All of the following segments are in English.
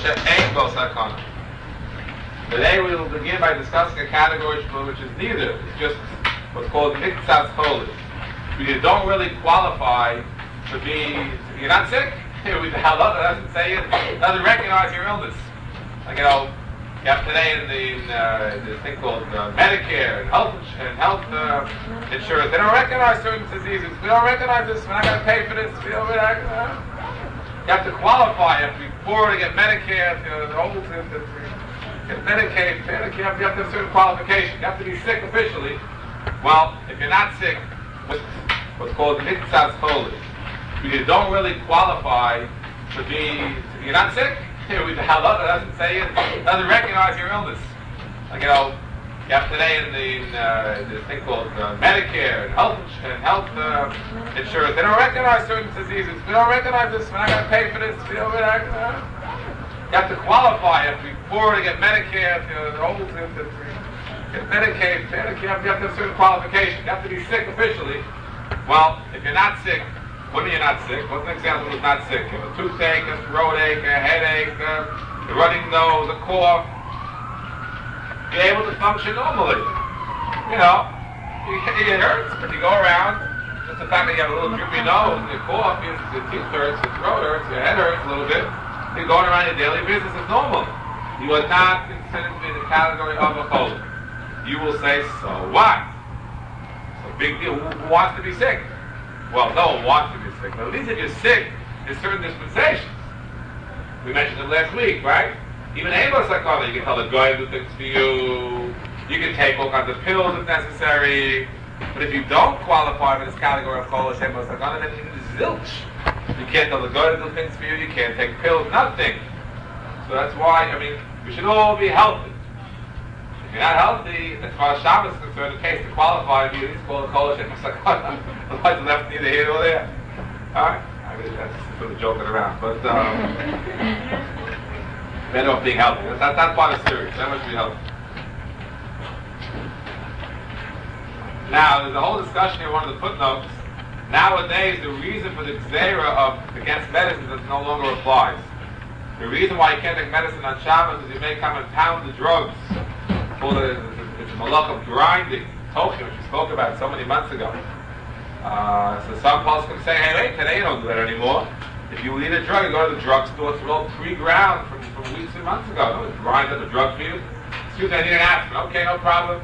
she'ein bo sakana. Today we will begin by discussing a category which is neither. It's just what's called miktsas cholis. You don't really qualify to be. You're not sick. The halacha doesn't say it. Doesn't recognize your illness. Like you have today in the thing called Medicare and health insurance. They don't recognize certain diseases. We don't recognize this. We're not going to pay for this. You have to qualify before to get Medicare. The old to get Medicaid. You have to have certain qualifications. You have to be sick officially. Well, if you're not sick, what's called miktsas cholis. You don't really qualify to be. You're not sick. The halacha doesn't say it. Doesn't recognize your illness. Like you have today in the thing called Medicare and health insurance. They don't recognize certain diseases. We don't recognize this. We're not going to pay for this. You have to qualify before to get Medicare. The old to get Medicaid. You have to have certain qualifications. You have to be sick officially. Well, if you're not sick. When you're not sick, what's an example who's not sick? You have a toothache, a throat ache, a headache, a running nose, a cough. You're able to function normally. It hurts, but you go around. Just the fact that you have a little drippy nose, your cough, your teeth hurts, your throat hurts, your head hurts a little bit. You're going around your daily business, it's normal. You are not considered to be in the category of a cholis. You will say, so what? It's a big deal. Who wants to be sick? Well, no one wants to be sick, but at least if you're sick, there's certain dispensations. We mentioned it last week, right? Even Amos Sakana, you can tell the guy who thinks for you. You can take all kinds of pills if necessary. But if you don't qualify for this category of Cholos Amos Sakana, then you're zilch. You can't tell the guy who thinks for you. You can't take pills, nothing. So that's why, we should all be healthy. If you're not healthy, as far as Shabbos is concerned, in case to qualify, you at least call it Cholos Amos Sakana. Otherwise, left neither here nor there. Alright? That's sort of joking around. But, better off being healthy. That's part of serious. That must be healthy. Now, there's a whole discussion here, one of the footnotes. Nowadays, the reason for the gzeira against medicine no longer applies. The reason why you can't take medicine on Shabbos is you may come and pound the drugs. It's a malach of grinding. Token, which we spoke about so many months ago. So some folks can say, hey, wait, today you don't do that anymore. If you need a drug, you go to the drugstore, it's all pre-ground from weeks and months ago. No one grinds up a drug for you. Excuse me, I need an aspirin. Okay, no problem.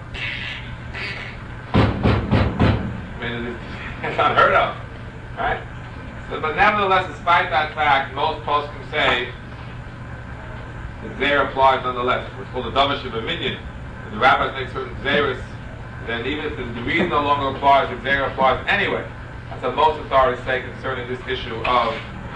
It's unheard of. Right? So, but nevertheless, despite that fact, most folks can say the gzeira applies nonetheless. What's called the davash of a minion. If the rabbis make certain gzeiras, then even if the reason no longer applies, the gzeira applies anyway. That's what most authorities say concerning this issue of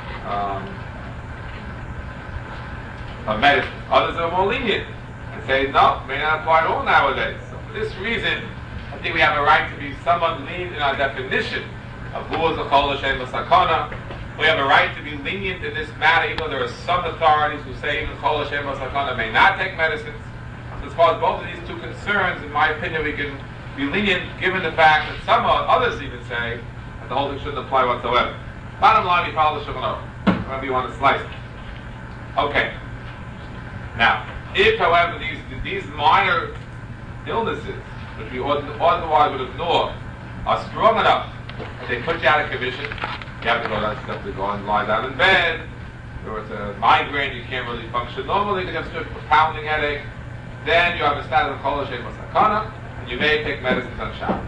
medicine. Others are more lenient and say, no, may not apply at all nowadays. So for this reason, I think we have a right to be somewhat lenient in our definition of who is a Cholos Amos Sakana. We have a right to be lenient in this matter, even though there are some authorities who say even Cholos Amos Sakana may not take medicines. So as far as both of these two concerns, in my opinion, we can be lenient given the fact that some others even say that the whole thing shouldn't apply whatsoever. Bottom line, we follow the Shulchan Aruch. Whatever you want to slice it. Okay. Now, if, however, these minor illnesses, which we otherwise would ignore, are strong enough that they put you out of commission, you have to go and lie down in bed, or it's a migraine, you can't really function normally because you have a pounding headache, then you have a status of Cholos Amos Sakana, and you may take medicines on Shabbos.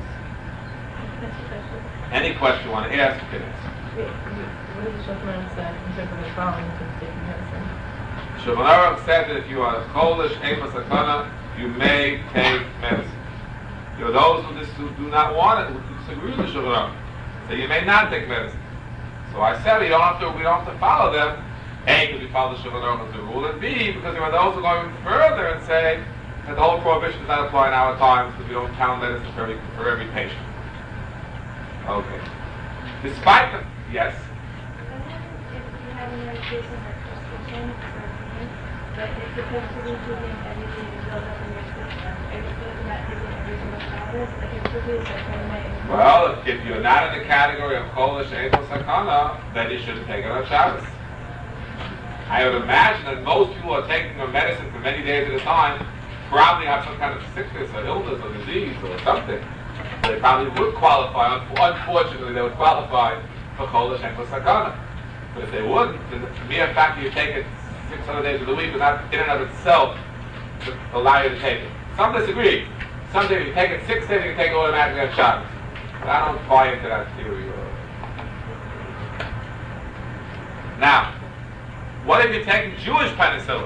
Any question you want to ask, you can ask. What does the Shulchan Aruch say in terms of the following to taking medicine? Shulchan Aruch said that if you are Cholos Amos Sakana, you may take medicine. There are those who do not want it, who disagree with the Shulchan Aruch, so you may not take medicine. So I said we don't have to follow them. A, because we follow the Shulchan Aruch as a rule, and B, because there are those who go even further and say that the whole prohibition does not apply in our times because we don't pound medicine for every patient. Okay. Despite the yes. If you have a medication or prescription for pain, but it's supposed to be taken every day to build up in your system, are you supposed to not take it every single Shabbos? Like it's supposed to be certain night. Well, if you're not in the category of Cholos Amos Sakana, then you shouldn't take it on Shabbos. I would imagine that most people are taking a medicine for many days at a time, probably have some kind of sickness or illness or disease or something. They probably would qualify, unfortunately, they would qualify for Chol Hashem Sakana. But if they wouldn't, then the mere fact that you take it 600 days of the week would not, in and of itself, allow you to take it. Some disagree. Some say if you take it 6 days, you can take it automatically on Shabbos. But I don't buy into that theory. Now, what if you're taking Jewish penicillin?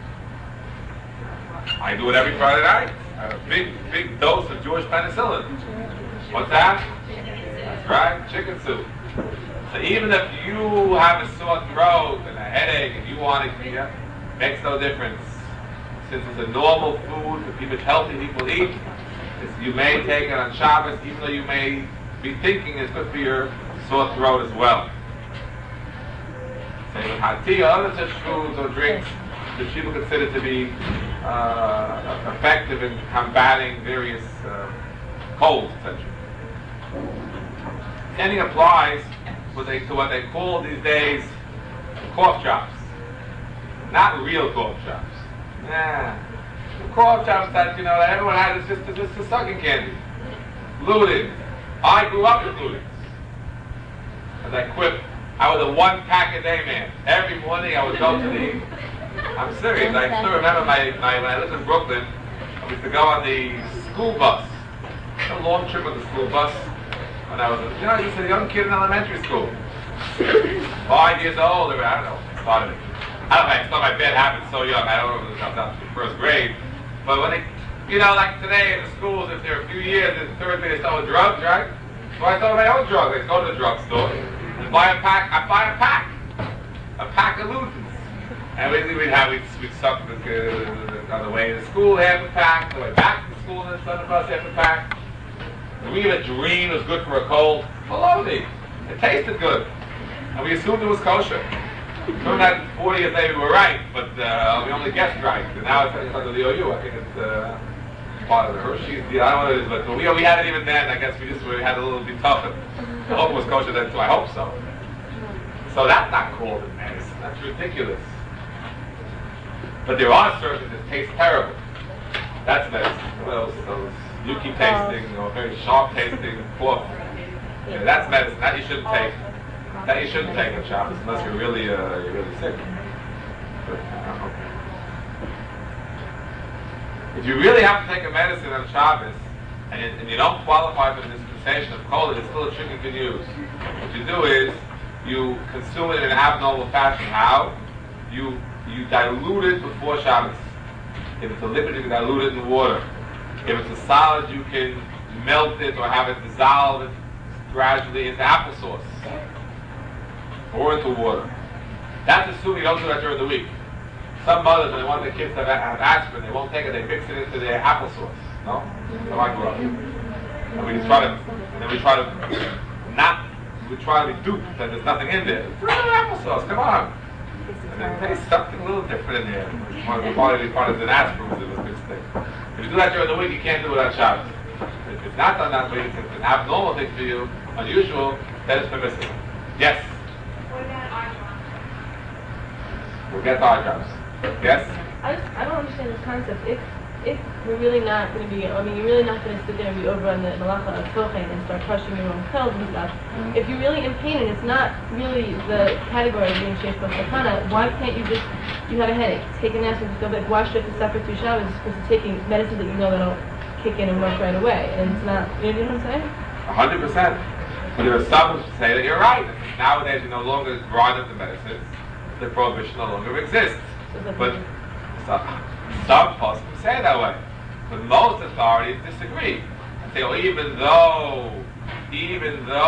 I do it every Friday night. I have a big dose of Jewish penicillin. What's that? That's right, chicken soup. So even if you have a sore throat and a headache and you want it, makes no difference. Since it's a normal food that people, healthy people eat, you may take it on Shabbos, even though you may be thinking it's good for your sore throat as well. Same with hot tea or other such foods or drinks that people consider to be effective in combating various colds, etc. Same thing applies to what they call these days cough drops. Not real cough drops. Yeah. The cough drops that, that everyone has is just a sucking candy. Gluten. I grew up with gluten. As I quip, I was a 1 pack a day man. Every morning I would go to the... I'm serious. I still remember when I lived in Brooklyn, I used to go on the school bus. A long trip on the school bus. When I was just a young kid in elementary school. 5 years old, or I don't know, I started it. I don't know, I started my bad habits so young, I don't know if it was up to first grade. But when like today in the schools, if they're a few years, in third grade they start with drugs, right? So I started my own drugs. I go to the drugstore and buy a pack of Lutens. And we'd suck on the way to school, half a pack, on the way back to school, and then suddenly across half a pack. And we even dreamed it was good for a cold. Baloney. It tasted good. And we assumed it was kosher. Turned out 40 years later we were right, but we only guessed right. And now it's under the OU. I think it's part of the Hershey's deal. I don't know what it is, but we had it even then. I guess we had a little bit tougher. I hope it was kosher then too. I hope so. So that's not called a medicine. That's ridiculous. But there are certain that taste terrible. That's medicine. What else? Those yucky tasting or very sharp tasting pork. Yeah, that's medicine. That you shouldn't take. That you shouldn't take on Shabbos unless you're really sick. But, okay. If you really have to take a medicine on Shabbos and you don't qualify for the dispensation of kola, it's still a trick you can use. What you do is you consume it in an abnormal fashion. How? You dilute it before Shabbos. If it's a liquid, you can dilute it in water. If it's a solid, you can melt it or have it dissolve it gradually into applesauce or into water. That's assuming you don't do that during the week. Some mothers, when they want their kids to have aspirin, they won't take it, they mix it into their applesauce. No? So I grew up. And we try to be duped that there's nothing in there. It's applesauce, come on. And it tastes something a little different in there. Part of the aspirin was mixed in. If you do that during the week, you can't do it on Shabbos. If it's not done that week, if it's an abnormal thing for you, unusual, then it's permissible. Yes? What about eye drops? We'll get to eye drops. Yes? I don't understand this concept. If we're really not going to be, you're really not going to sit there and be over on the malacha of Sochen and start crushing your own pills and stuff. Mm-hmm. If you're really in pain and it's not really the category of being sheish sakana, why can't you just, you have a headache, take an aspirin, just go back, why should you have to suffer 2 showers as opposed to taking medicine that you know that'll kick in and work right away? And it's not, you know what I'm saying? 100%. But there are some who say that you're right. Nowadays you no longer grind up the medicines. The prohibition no longer exists. But some possibly say that way. But most authorities disagree. And say, well, even though you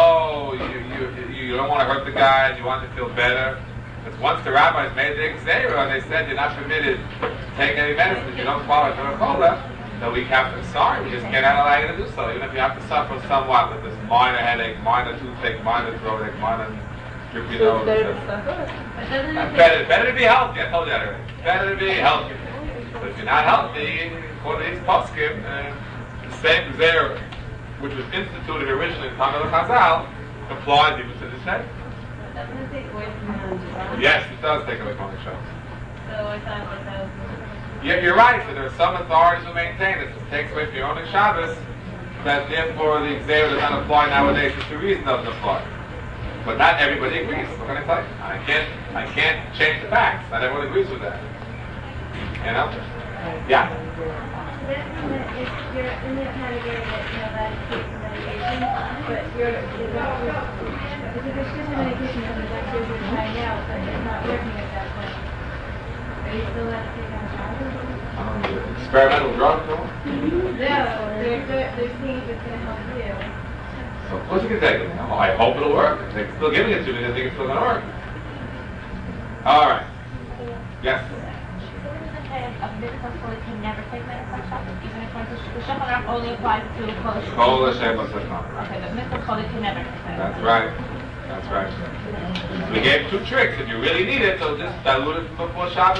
don't want to hurt the guy and you want to feel better, because once the rabbis made the Xera and they said you're not permitted to take any medicine if you don't qualify for a kola, then we have to, sorry, we just can't allow you to do so. Even if you have to suffer somewhat with this minor headache, minor toothache, minor throatache, minor drippy nose. Better to be healthy. I told you that already. Better to be healthy. But if you're not healthy, according to these poskim, the same Xera, which was instituted originally in Tamil Chazal, applies even to this day. Doesn't it take away from the Yes, it does take away from the Shabbos. So I thought like that was. Yeah, you're right. So there are some authorities who maintain that it takes away from your own Shabbos, that therefore the Xavier does not apply nowadays. It's the reason it doesn't apply. But not everybody agrees. What can I tell you? I can't change the facts. Not everyone agrees with that. You know? Yeah. If you're in the category that that takes medication, but the doctor, if the prescription medication and the doctor is trying out, but it's not working at that point, are you still allowed to take on Shabbos? Experimental drug, no? No, they're seeing if it's going to help you. So of course you can take it. No, I hope it'll work. If they're still giving it to me, they think it's still going to work. All right. Yes. A medical scholar can never take medical Shabbos, even if the Shulchan Aruch only applies to Kol Kol Hashem Hashem. Okay, the medical scholar can never take That's right. That's right. We gave two tricks. If you really need it, so just dilute it from before Shabbos.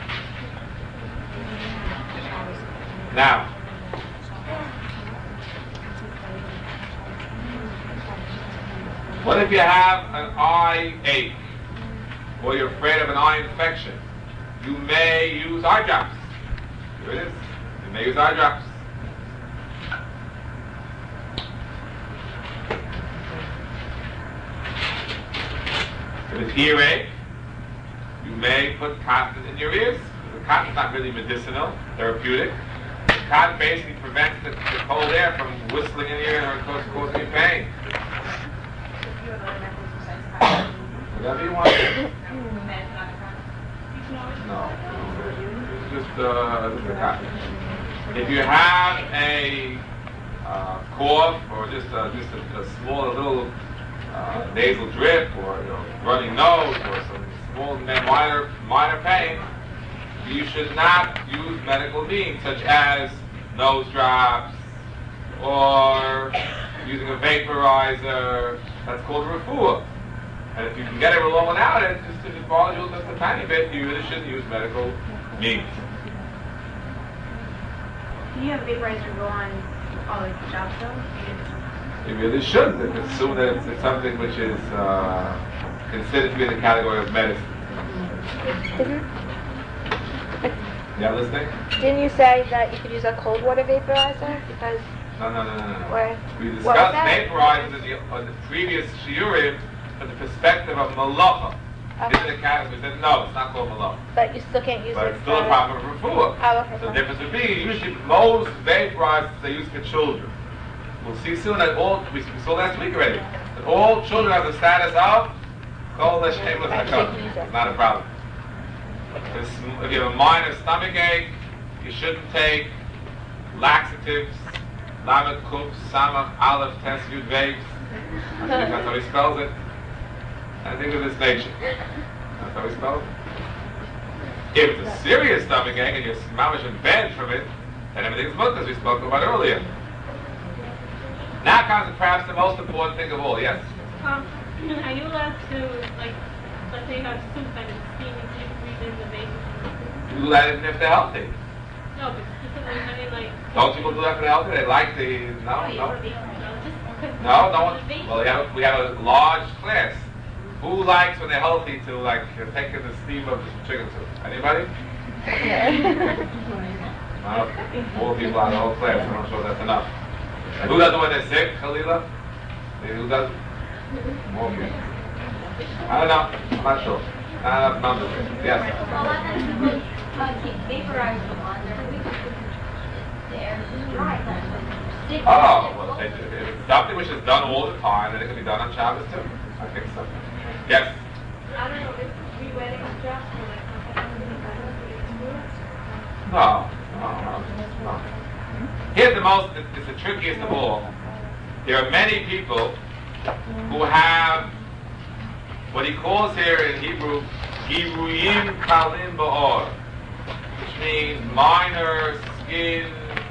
Now, what if you have an eye ache, or you're afraid of an eye infection? You may use eye drops. Here it is. You may use eye drops. If it's earache, you may put cotton in your ears. The cotton's not really medicinal, therapeutic. The cotton basically prevents the cold air from whistling in your ear and causing you pain. Whatever you want. No. It's just the cotton. If you have a cough or just a small little nasal drip or running nose or some small minor pain, you should not use medical means such as nose drops or using a vaporizer. That's called refuah. And if you can get it along without it, just if it bothers you just a tiny bit, you really shouldn't use medical means. Can you have a vaporizer go on all the jobs though? You really shouldn't, if it's assumed that it's something which is considered to be in the category of medicine. Yeah, listening? Didn't you say that you could use a cold water vaporizer? Because No. Where? We What was discussed that? vaporizers on the previous shiurim from the perspective of malacha. Okay. In the category, we said no, it's not called malacha. But you still can't use But it it's still a for- problem of refuah. Oh, okay. So the difference would be, usually most vaporizers they use for children. We'll see soon that we saw last week already, that all children have the status of Kol Hashem L'Chakam. It's not a problem. If you have a minor stomach ache, you shouldn't take laxatives, Lamed Kuf, Samach, Aleph, Tes, Yud, Veis. That's how he spells it. And things of this nature. That's how he spells it. If it's a serious stomach ache and you're mamish in bed from it, then everything's good, as we spoke about earlier. Now comes perhaps the most important thing of all. Yes? Are you allowed to, like, let's say you have soup and it's steaming, so you can breathe in the baby? You do that even if they're healthy. No, but specifically, I mean, like... Don't people do that for the healthy? They like the... No. Well, we have a large class. Who likes when they're healthy to, like, take in the steam of chicken soup? Anybody? No, 4 people out of the whole class. I'm not sure that's enough. And who does it when they're sick, Khalila? Who does it? More people. I don't know. I'm not sure. Not enough numbers. Yes. Vaporize the water. The air is dry then. Oh, well, if it's something which is done all the time, then it can be done on Shabbos too. I think so. Yes? I don't know if re-wetting the drops or like No. Here's the most, it's the trickiest of all. There are many people who have what he calls here in Hebrew, Giruyim Kalim Ba'or, which means minor skin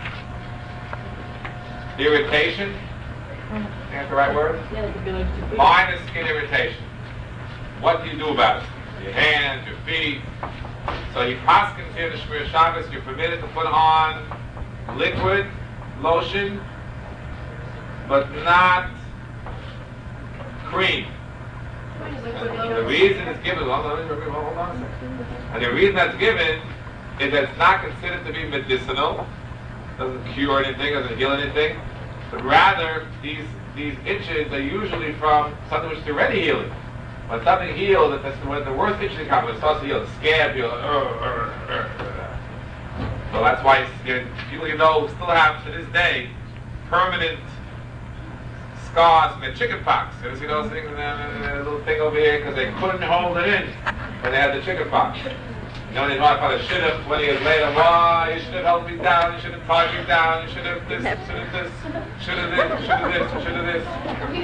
irritation. I think that's the right word? Yeah, it could be like Minor skin irritation. What do you do about it? Your hands, your feet. So he paskins here in the Shmir Shabbos, you're permitted to put on liquid lotion, but not cream. And the reason it's given, hold on a second. And the reason that's given is that it's not considered to be medicinal, doesn't cure anything, doesn't heal anything, but rather these itches are usually from something which is already healing. When something heals, that's when the worst itches come, when it starts to heal, the scab, you're like, So that's why people still have to this day permanent scars from their chicken pox. You ever see those things in a little thing over here? Because they couldn't hold it in when they had the chicken pox. You know, they might find a should have 20 years later, you should have held me down, you should have tied me down, you should have this, should have this, should have this, should have this, should have this.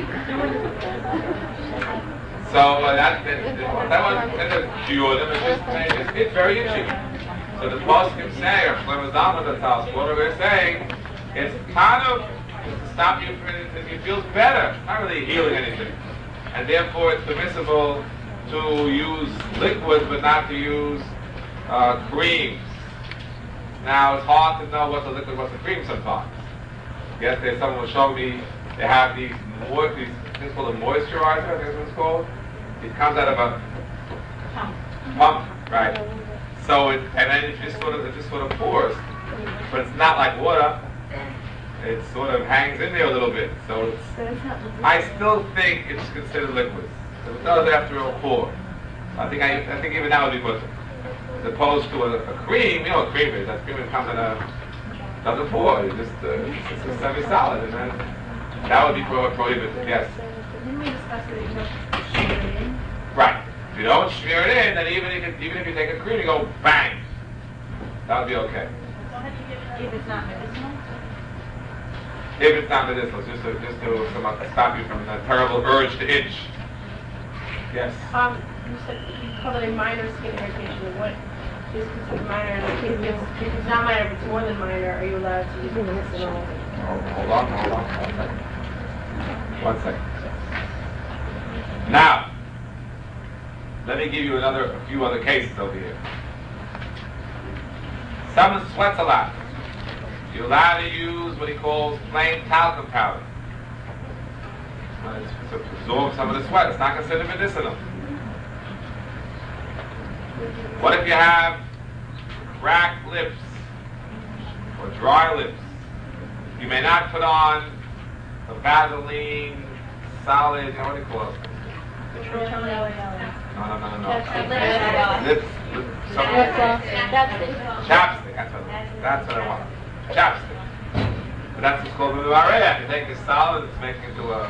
So that one didn't cure them, it's very itchy. So the boss can say, or Shlomo Zalman the house, what we're saying, it's kind of to stop you from it, it feels better. It's not really healing anything. And therefore it's permissible to use liquids but not to use creams. Now it's hard to know what's a liquid, what's a cream sometimes. Yesterday someone was showing me they have these things called a moisturizer, I think that's what it's called. It comes out of a pump, right? So and then it just sort of pours, but it's not like water. It sort of hangs in there a little bit. So I still think it's considered liquid. So it does after a pour. I think even that would be good. As opposed to a cream, you know what cream is. That cream comes in doesn't pour. It's just it's a semi-solid, and then that would be prohibited. Yes. Didn't we discuss that you don't smear it in? Right. If you don't smear it in, then even if you take a cream, you go bang. That would be okay. If it's not medicinal? If it's not medicinal, just to stop you from the terrible urge to itch. Yes. You said you called it a minor skin irritation. What is considered minor? If it's not minor, if it's more than minor, are you allowed to use medicinal? Hold on. One second. Now, let me give you a few other cases over here. Someone sweats a lot. You're allowed to use what he calls plain talcum powder. To absorb some of the sweat. It's not considered medicinal. What if you have cracked lips or dry lips? You may not put on a Vaseline solid, what do you call it? No. Lips, chapstick, that's what I want. Chapstick. But that's what's called Mimarea. You take a solid, it's making it into a...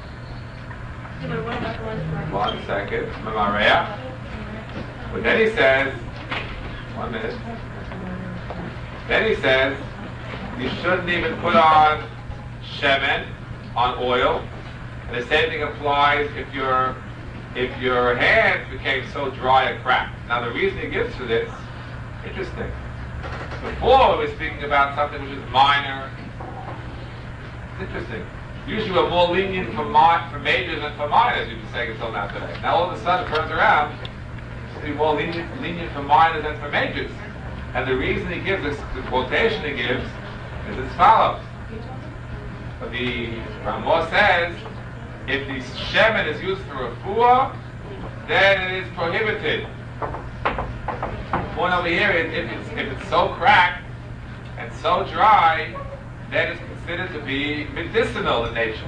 One second. Mimarea. But then he says, 1 minute. Then he says, you shouldn't even put on shemen, on oil. And the same thing applies if your hands became so dry and cracked. Now the reason he gives for this, interesting. Before we were speaking about something which is minor. It's interesting. Usually we're more lenient for majors than for minors, you've been saying until now today. Now all of a sudden it turns around to be more lenient for minors than for majors. And the reason he gives this, the quotation he gives, is as follows. The Ramah says, if the shemen is used for refuah, then it is prohibited. The point over here is if it's so cracked and so dry, then it's considered to be medicinal in nature.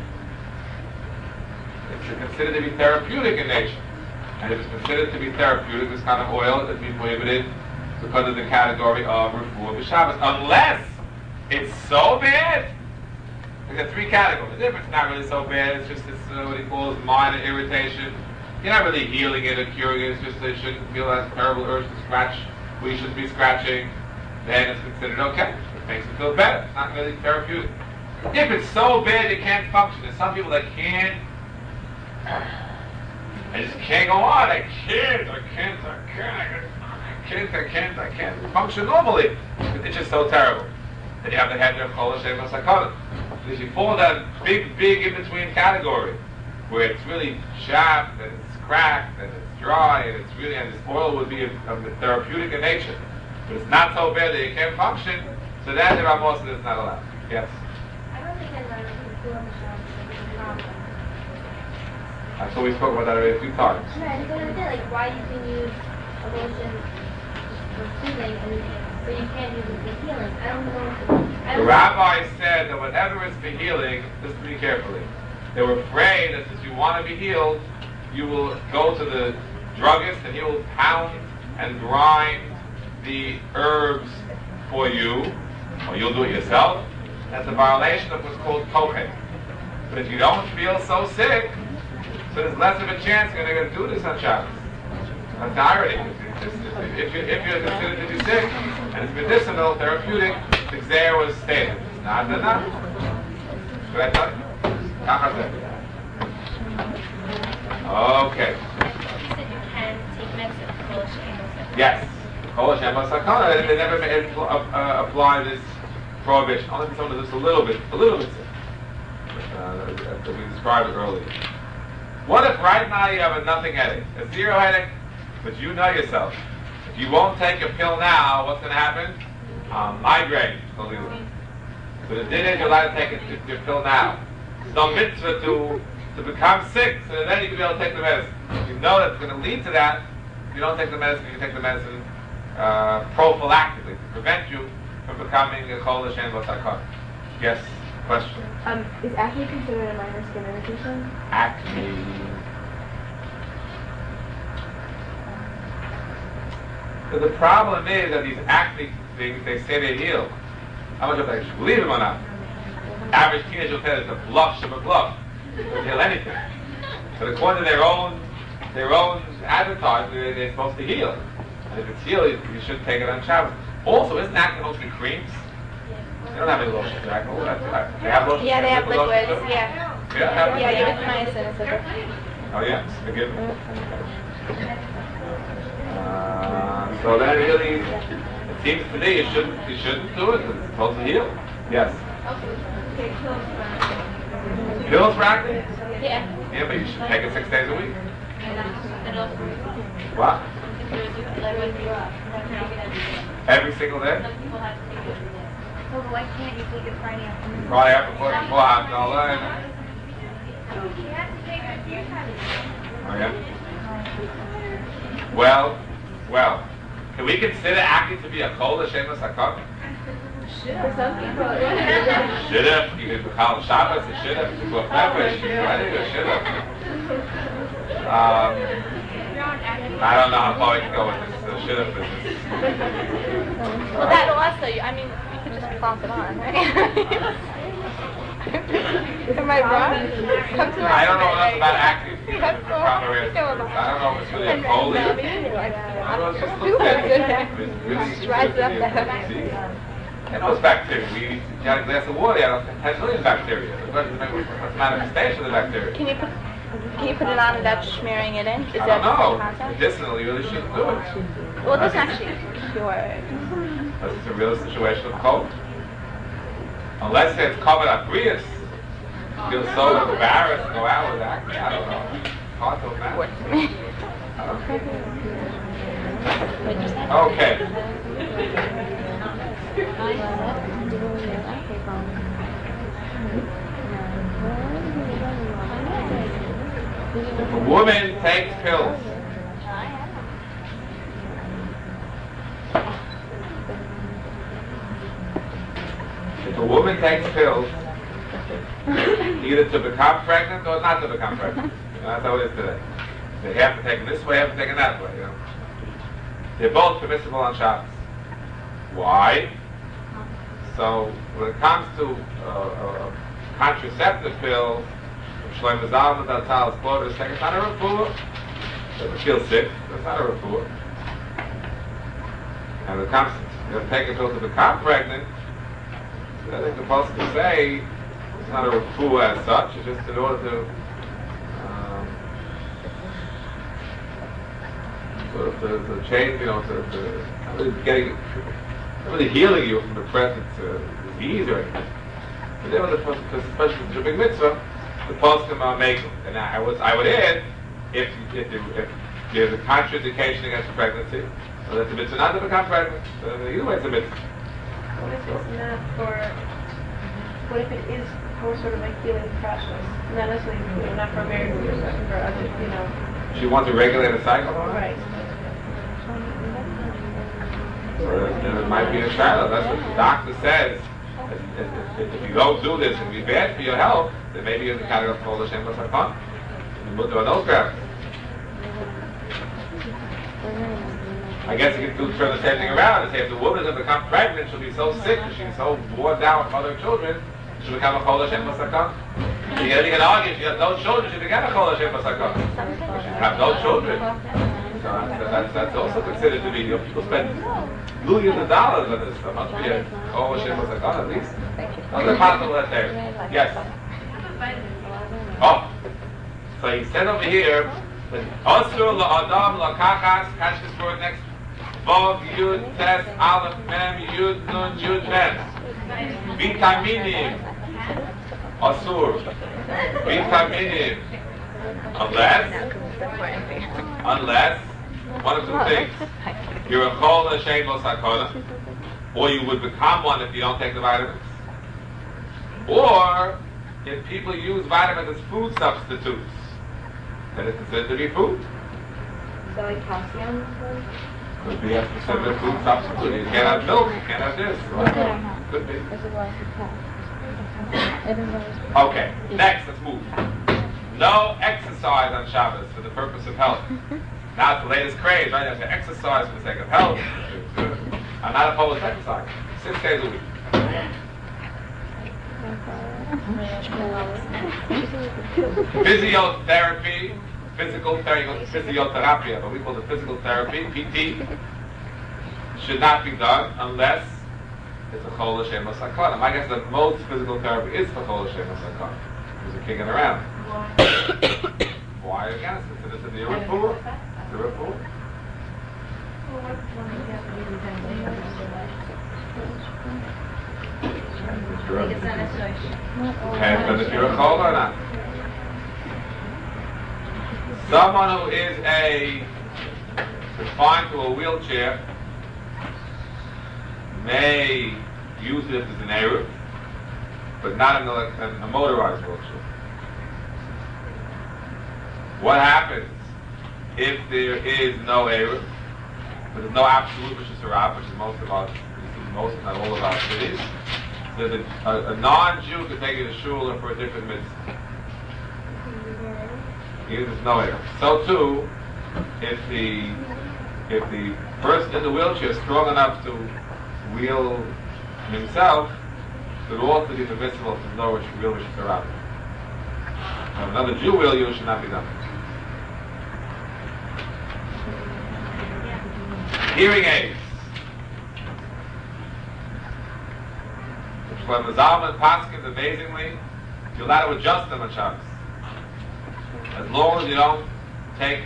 It's considered to be therapeutic in nature. And if it's considered to be therapeutic, this kind of oil is be prohibited because of the category of refuah b'Shabbos, unless it's so bad. There are 3 categories. If it's not really so bad, it's just what he calls minor irritation. You're not really healing it or curing it. It's just that you shouldn't feel that terrible urge to scratch. We shouldn't be scratching. Then it's considered okay. It makes it feel better. It's not really therapeutic. If it's so bad you can't function, there's some people that can't. I just can't go on. I can't function normally. It's just so terrible. Then you have the head of Kol Hashem HaSakana. Because you fall in that big in-between category where it's really chapped and it's cracked and it's dry and it's really, and this oil would be of therapeutic in nature. But it's not so bad that you can't function, so then the Ramah says it's not allowed. Yes? I don't think I'd rather do a Shabbos than a problem. I thought we spoke about that already a few times. No, I don't understand, like, why you can use a lotion for soothing but you can't use it for healing. I don't know. The rabbi said that whatever is for healing, listen to me carefully. They were afraid that if you want to be healed, you will go to the druggist and he will pound and grind the herbs for you, or you'll do it yourself. That's a violation of what's called kohen. But if you don't feel so sick, so there's less of a chance you're going to do this on Shabbos. That's the irony. If you're considered to be sick, and it's medicinal, therapeutic, the Xer was stated. It's not enough. Should I tell you? Okay. You said you can take medicine for Kol Hashem. Yes. Kol Hashem Sakana. They never apply this prohibition. Only someone who's just a little bit sick. As we described it earlier. What if right now you have a nothing headache, a zero headache, but you know yourself? If you won't take a pill now, what's going to happen? Migraine. So the din is you're allowed to take your pill now. It's no mitzvah to become sick, so then you can be able to take the medicine. If you know that's going to lead to that, if you don't take the medicine, you can take the medicine prophylactically to prevent you from becoming a Kol Hashem Sakana. Yes. Question. Is acne considered a minor skin irritation? Acne. So the problem is that these acne things, they say they heal. How much of that you should believe them or not? Average teenager will tell you it's a bluff, a bluff. It doesn't heal anything. But according to their own advertisement, they're supposed to heal. And if it's healed, you should take it on Shabbos. Also, isn't acne supposed to be creams? They don't have any lotions for acne. They have lotions. Yeah, they have liquid liquids. lotions? Yeah. Yeah, Erythromycin is liquid. Oh yes, forgive me. So then really, it seems to me you shouldn't do it. It's supposed to heal. Yes. Pills for acne? Yeah. Yeah, but you should take it 6 days a week. And also, What? like when you Every single day? some people have to take it. So why can't you take it Friday afternoon? Friday after before half all day. You have to take it a few times. Oh yeah. Well. Can we consider acne to be a Kol Hashem Sakana? For some people, Should've. You could call Shabbos a should've. You could go Nefesh. I think it should've. I don't know how far we can go with this should've business. Well, that also, I mean, you could just plonk it on, right? Am I wrong? Come to I don't know enough about acne. You have to I don't know if it's really a cold. I don't know, it's just looks Just rise it up there. And those bacteria, we got a glass of water, you have 10 million bacteria. What's the manifestation of the bacteria? Can you put it on without smearing it in? Is I that don't know. contact? Medicinally, you really shouldn't do it. Well, it doesn't actually cure it. Unless it's a real situation of cold. Unless it's covered up Prius. You're so embarrassed to go out with acne. I don't know. It's hard to imagine. Okay. If a woman takes pills, either to become pregnant or not to become pregnant. That's how it is today. They have to take it this way, have to take it that way. They're both permissible on Shabbos. Why? So when it comes to a contraceptive pill, Shlomo Zalman Datzal's quote is saying it's not a refuah. Doesn't feel sick. That's not a refuah. And when it comes to taking a pill to become pregnant, I think the Apostle can say it's not a refuah as such. It's just in order to to change, to really healing you from the present disease or anything. But then, especially the big mitzvah, the poskim are making. And I would add, if there's a contraindication against pregnancy, well, that's a mitzvah not to become pregnant. Either way, it's a mitzvah. What if it's not for? What if it is whole sort of like healing process. Not necessarily, not for married people, but for other, She wants to regulate a cycle. Right. So then it might be a child. That's what the doctor says. If you don't do this, it'll be bad for your health. Then maybe you're in the category of Chol Hashem Basakon. You put on those grounds. I guess you can turn the same thing around and say if the woman is going to become pregnant, she'll be so sick and she's so worn down with other children, she'll become a Chol Hashem Basakon. You can argue if she has no children, she'll become a Chol Hashem Basakon. If she have no children, so that's also considered to be, people spend millions of dollars on this. So must be a Chol Hashem Basakon at least. That's possible that there. Yes. Oh. So he said over here, Osur la'adam la'kachas, catch this word next. Vav, Yud, Tes, Aleph, Mem, Yud, Nun, Yud, Mem. Vitaminim. Osur. Vitaminim. Unless, one of two things. You're a Chol Hashem Basakon, or you would become one if you don't take the vitamins. Or, if people use vitamins as food substitutes, then it's considered to be food. Is that like calcium? Could be a specific food substitute. You can't have milk, you can't have this. Could be. Okay, next, let's move. No exercise on Shabbos for the purpose of health. Now it's the latest craze, right? You have to exercise for the sake of health. I'm not opposed to exercise. 6 days a week. Physiotherapy, physiotherapy, what we call the physical therapy, PT, should not be done unless it's a Chol Hashem Basakon. I guess that most physical therapy is for Chol Hashem Basakon. Because you're kicking around. Why against it? It's a refuah. It's a refuah. Okay, but if you're a Chol or not. Someone who is confined to a wheelchair may use it as an Eruv, but not in a motorized wheelchair. What happens if there is no Eruv, but there's no absolute Rishus Harab, which is most, if not all of our cities? So a non-Jew could take it to shul or for a different mitzvah. There's no Eruv. So too, if the person in the wheelchair is strong enough to wheel himself, it would also be permissible to know which real Rishus Harab. Another Jew wheel you should not be done. Hearing aids. Which when the Zalman Paskins, amazingly, you're allowed to adjust them on Shabbos. As long as you don't take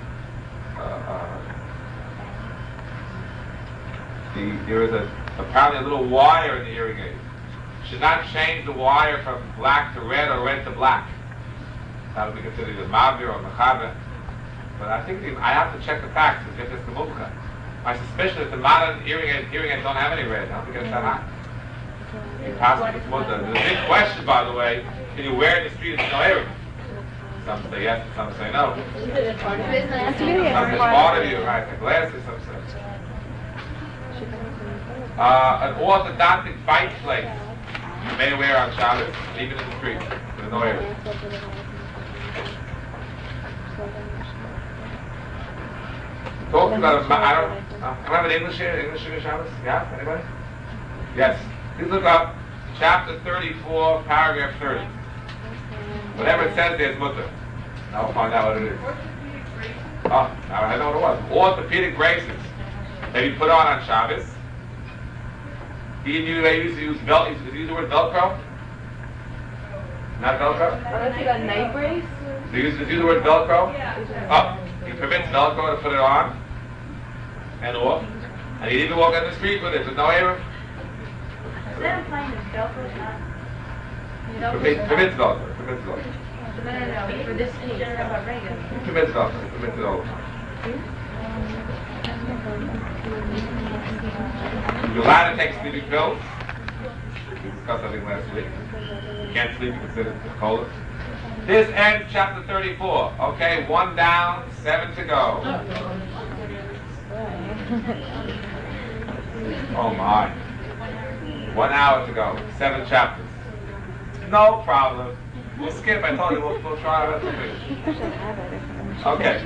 there is apparently a little wire in the hearing aid. You should not change the wire from black to red or red to black. That would be considered a mavir or mechaber. But I think I have to check the facts to get this to muvcha. My suspicion is the modern hearing aids don't have any red. I don't think it's that hot. There's a big question, by the way. Can you wear it in the street if there's no air? Some say yes, and some say no. Some say it's part of you, right? The glasses, some say. An orthodontic bite plate you may wear on Shabbos, even in the street. There's no air. Talk about can I have an English here? English in Shabbos? Yeah? Anybody? Yes. Please look up chapter 34, paragraph 30. Whatever it says there is mutter. Now we'll find out what it is. Oh, now I know what it was. Orthopedic braces that you put on Shabbos. He used to use Velcro. Did he use the word Velcro? Not Velcro? Unless you got a night brace? Did he use the word Velcro? Oh, he permits Velcro to put it on and off. And he'd even walk on the street with it with no air. Is that implying that Velcro is not? Permits Velcro. Permits Velcro. No. For this case, how about regular? Permits Velcro. Permits it all the time. You're allowed to take sleeping pills. We discussed, I think, last week. You can't sleep, you consider it cholas. This ends chapter 34. Okay, 1 down, 7 to go. Oh my. 1 hour to go, 7 chapters. No problem. We'll skip. I told you we'll try our best to finish. Okay.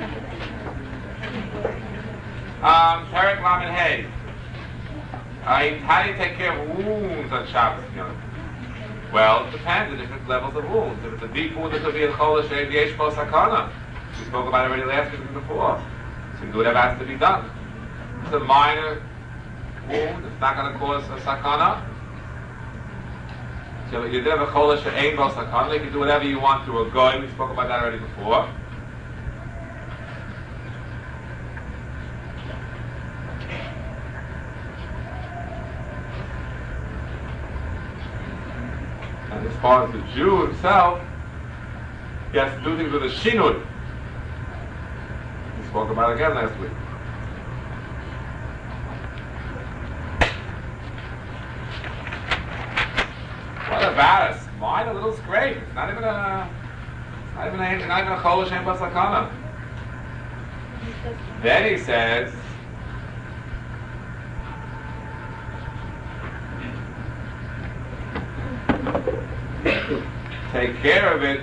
Perek Lamed Hey. How do you take care of wounds on Shabbos? Well, it depends on different levels of wounds. If it's a deep wound, it could be a cholah she'ev yesh bo sakana. We spoke about it already last week and before. So you do whatever has to be done. It's a minor wound. It's not going to cause a sakana. So you did have a cholah she'ein bo sakana. You can do whatever you want to a goy. We spoke about that already before. And as far as the Jew himself, he has to do things with a shinui. We spoke about it again last week. What about a minor little scrape? It's not even a cholah she'ein bo sakana. Then he says, take care of it.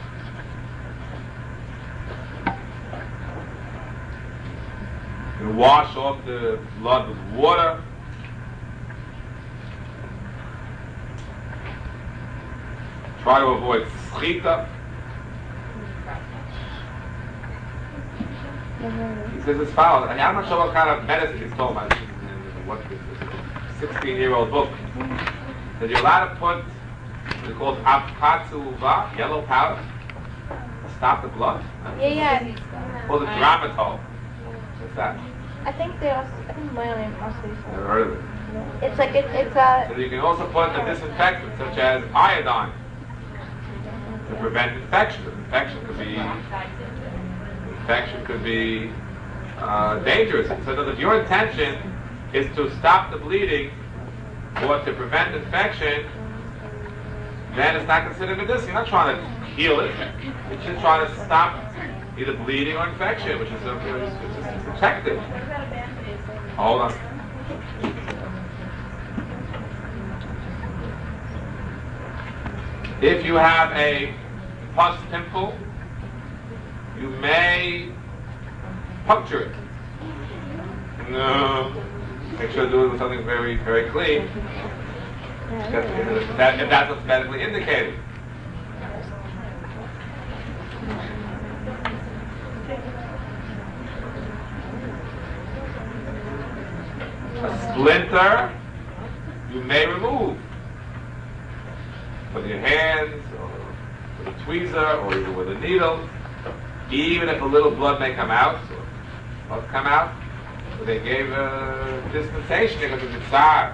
You wash off the blood with water. Try to avoid schita. He says as follows. I'm not sure what kind of medicine he's talking about. What this is, 16-year-old book. That you're allowed to put, it's called apatsuva, yellow powder, to stop the blood. Yeah. Or the dramatol. What's that? I think myelin also uses Never heard of it. It's like it's a. So you can also put a disinfectant such as iodine to prevent infection. Infection could be dangerous. So if your intention is to stop the bleeding or to prevent infection, then it's not considered medicinal. You're not trying to heal it. You're just trying to stop either bleeding or infection, which is protective. Hold on. If you have a pus pimple, you may puncture it. No. Make sure to do it with something very, very clean. If that's what's medically indicated. A splinter, you may remove with your hands, or with a tweezer, or even with a needle. Even if a little blood may come out, or must come out, they gave a dispensation because of the tsar.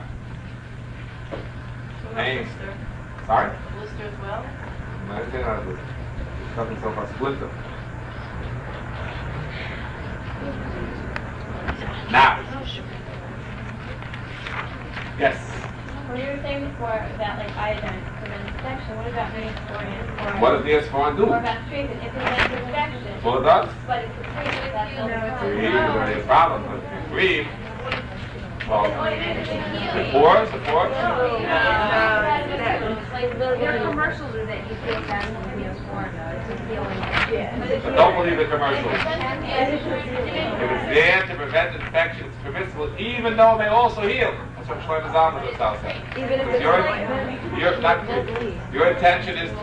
Names. Sorry? Blister as well? I understand how to do it. It's nothing so far splinter. Now. Yes. When you were saying before about like iodine prevents infection, what about Neosporin? What does Neosporin do? Or about treatment? It prevents infection. Well, it does. But it's a treatment that's Breathe is already a problem. But if you breathe, well, the pores. There are commercials that you feel that Neosporin though. It's a healing. But don't believe the commercials. If it's there to prevent infection, it's permissible, even though it may also heal. That's what Shlomo Zalman said. Even if it's your intention is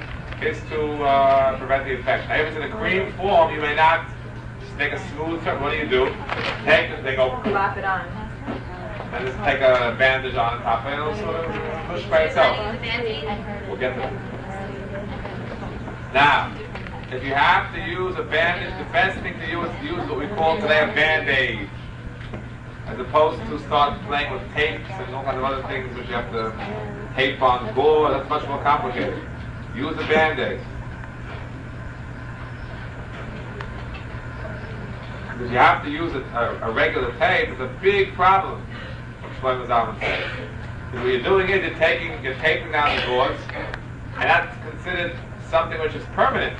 to prevent the infection. Now, if it's in a cream form, you may not just make a smooth turn. What do? Take it, they go, slap it on. and just take a bandage on top, and it'll sort of push by itself. We'll get there. Now, if you have to use a bandage, the best thing to use is use what we call today a band-aid, as opposed to start playing with tapes and all kinds of other things which you have to tape on gore. That's much more complicated. Use a band-aid. Because you have to use a regular tape, it's a big problem, what Shlomo Zalman says. Because when you're doing it, you're taping down the gauze, And that's considered something which is permanent.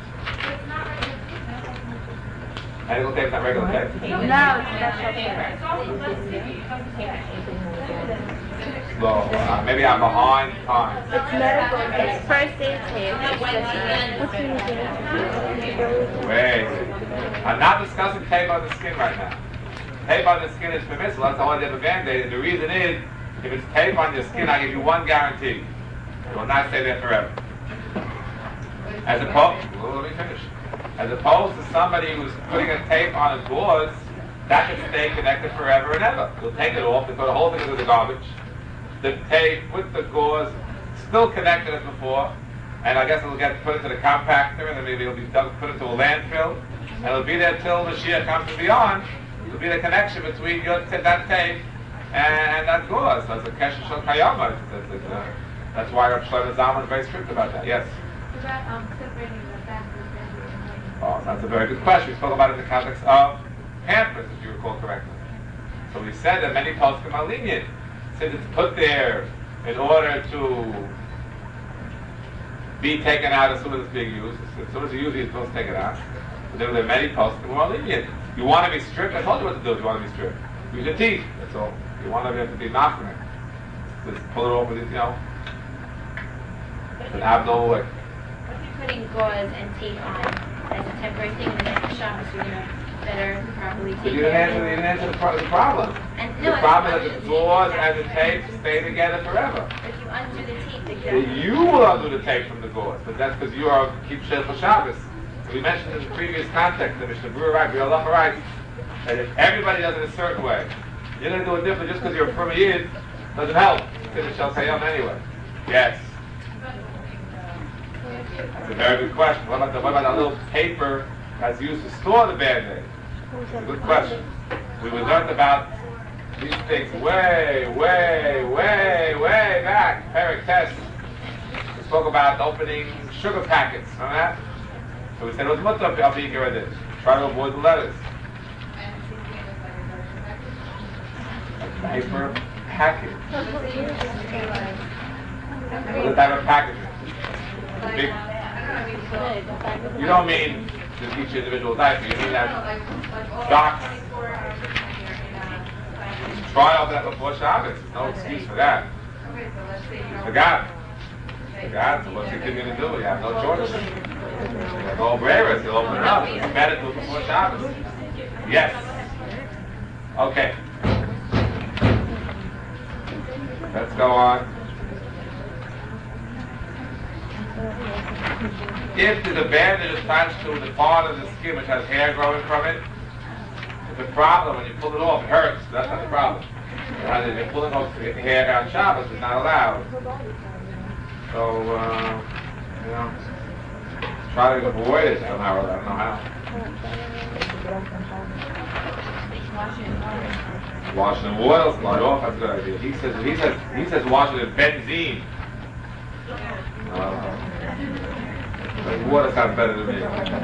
Medical tape is not regular tape? No, it's special It's also less sticky. It doesn't Slow. Maybe I'm behind time. It's medical. It's first aid tape. Wait. I'm not discussing tape on the skin right now. Tape on the skin is permissible. That's the only type of Band-Aid. And the reason is, if it's tape on your skin, I give you one guarantee. It will not stay there forever. As opposed, well, let me finish. As opposed to somebody who's putting a tape on a gauze, that can stay connected forever and ever. You'll take it off, they throw the whole thing into the garbage. The tape with the gauze still connected as before, and I guess it'll get put into the compactor, and then maybe it'll be put into a landfill, and it'll be there till Mashiach comes and beyond. It'll be the connection between that tape and that gauze. That's a kesher shel kayama. That's why Rav Shlomo Zalman is very strict about that. Yes. Separating the fat from the Oh, that's a very good question. We spoke about it in the context of Pampers, if you recall correctly. So we said that many poskim are lenient, since it's put there in order to be taken out as soon as it's being used. As soon as you use it, you're supposed to take it out. But then there are many poskim who are lenient. You want to be strict? I told you what to do if you want to be strict. Use your teeth. That's all. You want to be knocking it. Just pull it off with it, It's an abnormal way. If you're putting gauze and tape on as a temporary thing, and then after Shabbos you're gonna better properly But take you didn't answer the problem. And The no, problem I is that the gauze and the tape stay together forever. If you undo the tape, Well, you will undo the tape from the gauze, but that's because you are keep shel for Shabbos. We mentioned in the previous context, the Mishnah Berurah writes, that if everybody does it a certain way, you're going to do it differently just because you're a firm yid doesn't help. It's a shel kayam anyway. Yes. That's a very good question. What about that little paper that's used to store the Band-Aid? It's a good question. We learned about these things way back. Perek Test. We spoke about opening sugar packets. Remember that? So we said it was mutter of being here with it. Try to avoid the letters. A paper packet. What type of packaging? Big. You don't mean to each individual type. You mean that box. Try all that before Shabbos. There's no excuse for that. Forgot. So what's the kid going to do? You have no choice. You have no bravers. You'll open it up. It's better to do it before Shabbos. Yes. Okay. Let's go on. If there's a bandage attached to the part of the skin which has hair growing from it, it's a problem. When you pull it off, it hurts. That's not the problem. If you're pulling off the hair on Shabbos, it's not allowed. So, try to avoid it somehow. I don't know how. Wash it in water, slide off. That's a good idea. He says wash it in benzene. But water sounds better to me.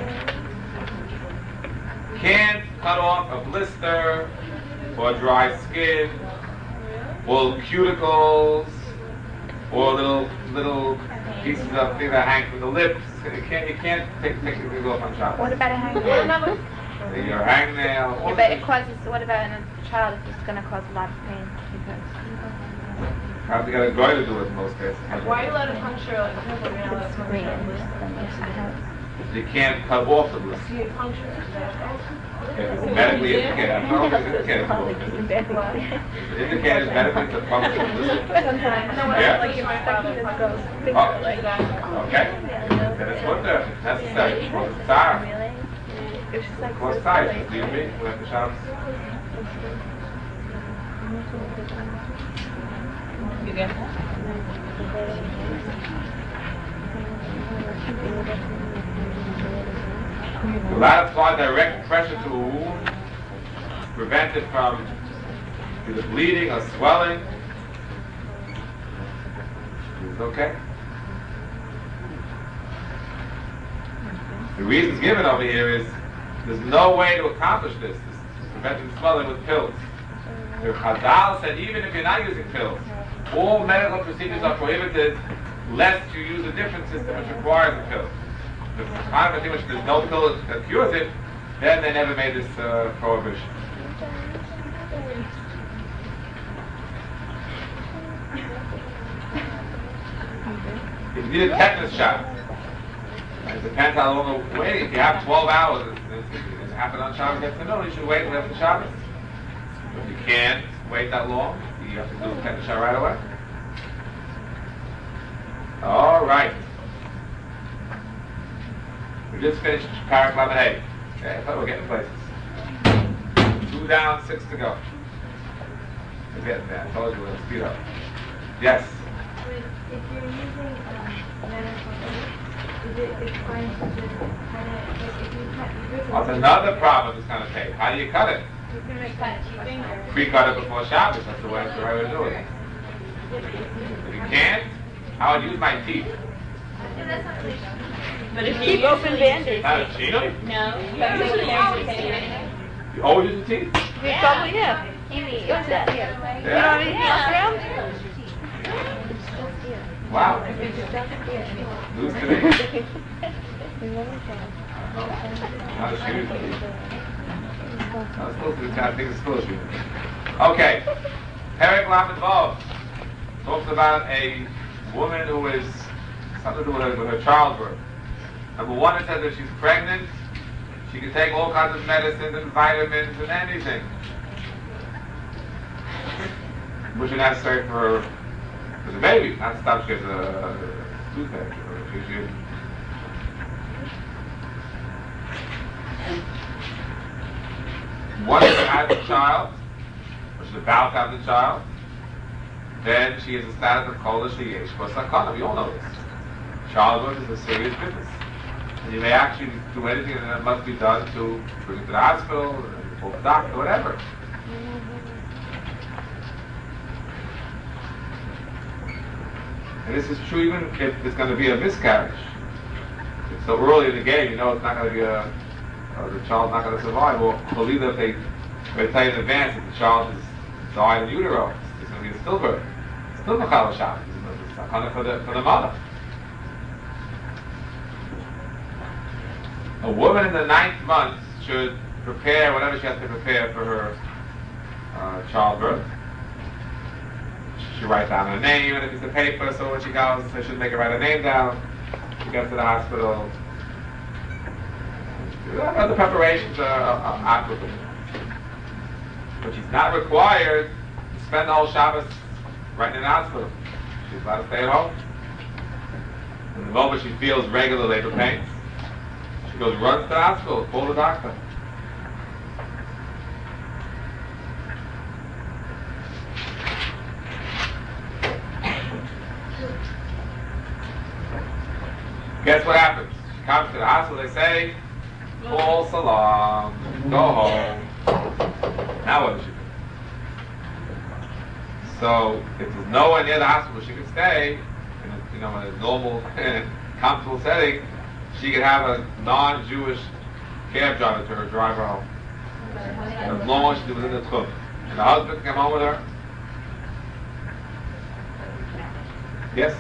Can't cut off a blister or dry skin or cuticles or little pieces of things that hang from the lips. You can't take things off on Shabbos. What about a hangnail? Your hangnail. Yeah, but it causes. What about in a child? It's going to cause a lot of pain because. Have to get a guy to do it in most cases. Why are you allowed to puncture like a pimple? You're not allowed to Green. puncture You can't cut off the blister. you puncture it? If it's medically indicated, I'm not always indicated. Indicated medically to puncture the blister. Yeah? Like my father punctures. Okay. Then it's what there. It's necessary. It's what it's time. It's just like. Of course, time. Just leave me. We'll have the Shabbos. You get You're allowed to apply direct pressure to a wound to prevent it from either bleeding or swelling. It's okay. The reasons given over here is there's no way to accomplish this preventing swelling with pills. The Chazal said even if you're not using pills, all medical procedures are prohibited lest you use a different system which requires a pill. The kind of thing which there's no pill that cures it, then they never made this prohibition. If you need a tetanus shot, it depends how long the wait. If you have 12 hours, it happened on Shabbos, gets the middle, you should wait until after Shabbos. If you can't wait that long, you have to do the tetanus shot right away. All right. We just finished Parak Lamed Hey. Okay, I thought we were getting places. 2 down, 6 to go. We're getting there. I told you we're going to speed up. Yes? If you're using medical aid, it's fine to just cut it, like if you cut, That's another problem with this kind of tape. How do you cut it? you're going to cut your finger. Pre-cut it before Shabbos. That's the way to do it. If you can't, I would use my teeth. But if you keep open bandage, Not a cheat. You always use your teeth? you probably what's that? You don't have anything else around? Wow. News to me. Not a shoe. I was supposed to I think it's still a shoe. Okay. Perek Lamed Vav talks about a woman who is something to do with her childbirth. Number one, it says if she's pregnant, she can take all kinds of medicines and vitamins and anything, which is necessary for the baby, not to stop she has a toothache. Once she has a child, or she's about to have the child, then she is a status of Kol Sheyesh Sakana. We all know this. Childbirth is a serious business. And you may actually do anything that must be done to bring it to the hospital, or the doctor, whatever. And this is true even if it's going to be a miscarriage. It's so early in the game, you know it's not going to be the child's not going to survive. Or believe that they tell you in advance that the child is died in utero. It's going to be a stillbirth. It's still Mechal Shabbos. It's not for the mother. A woman in the 9th month should prepare whatever she has to prepare for her childbirth. She writes down her name and a piece of paper, so when she goes, she should make her write her name down. She gets to the hospital. Other preparations are applicable. But she's not required to spend the whole Shabbos right in the hospital. She's allowed to stay at home. And the moment she feels regular labor pains, she runs to the hospital, call the doctor. Guess what happens? She comes to the hospital, they say, call salam, go home. Now what does she do? So, if there's no one near the hospital she can stay, in a normal, comfortable setting, she could have a non-Jewish cab driver to her drive her home. As long as she was in the tchum. And the husband can come home with her. Yes?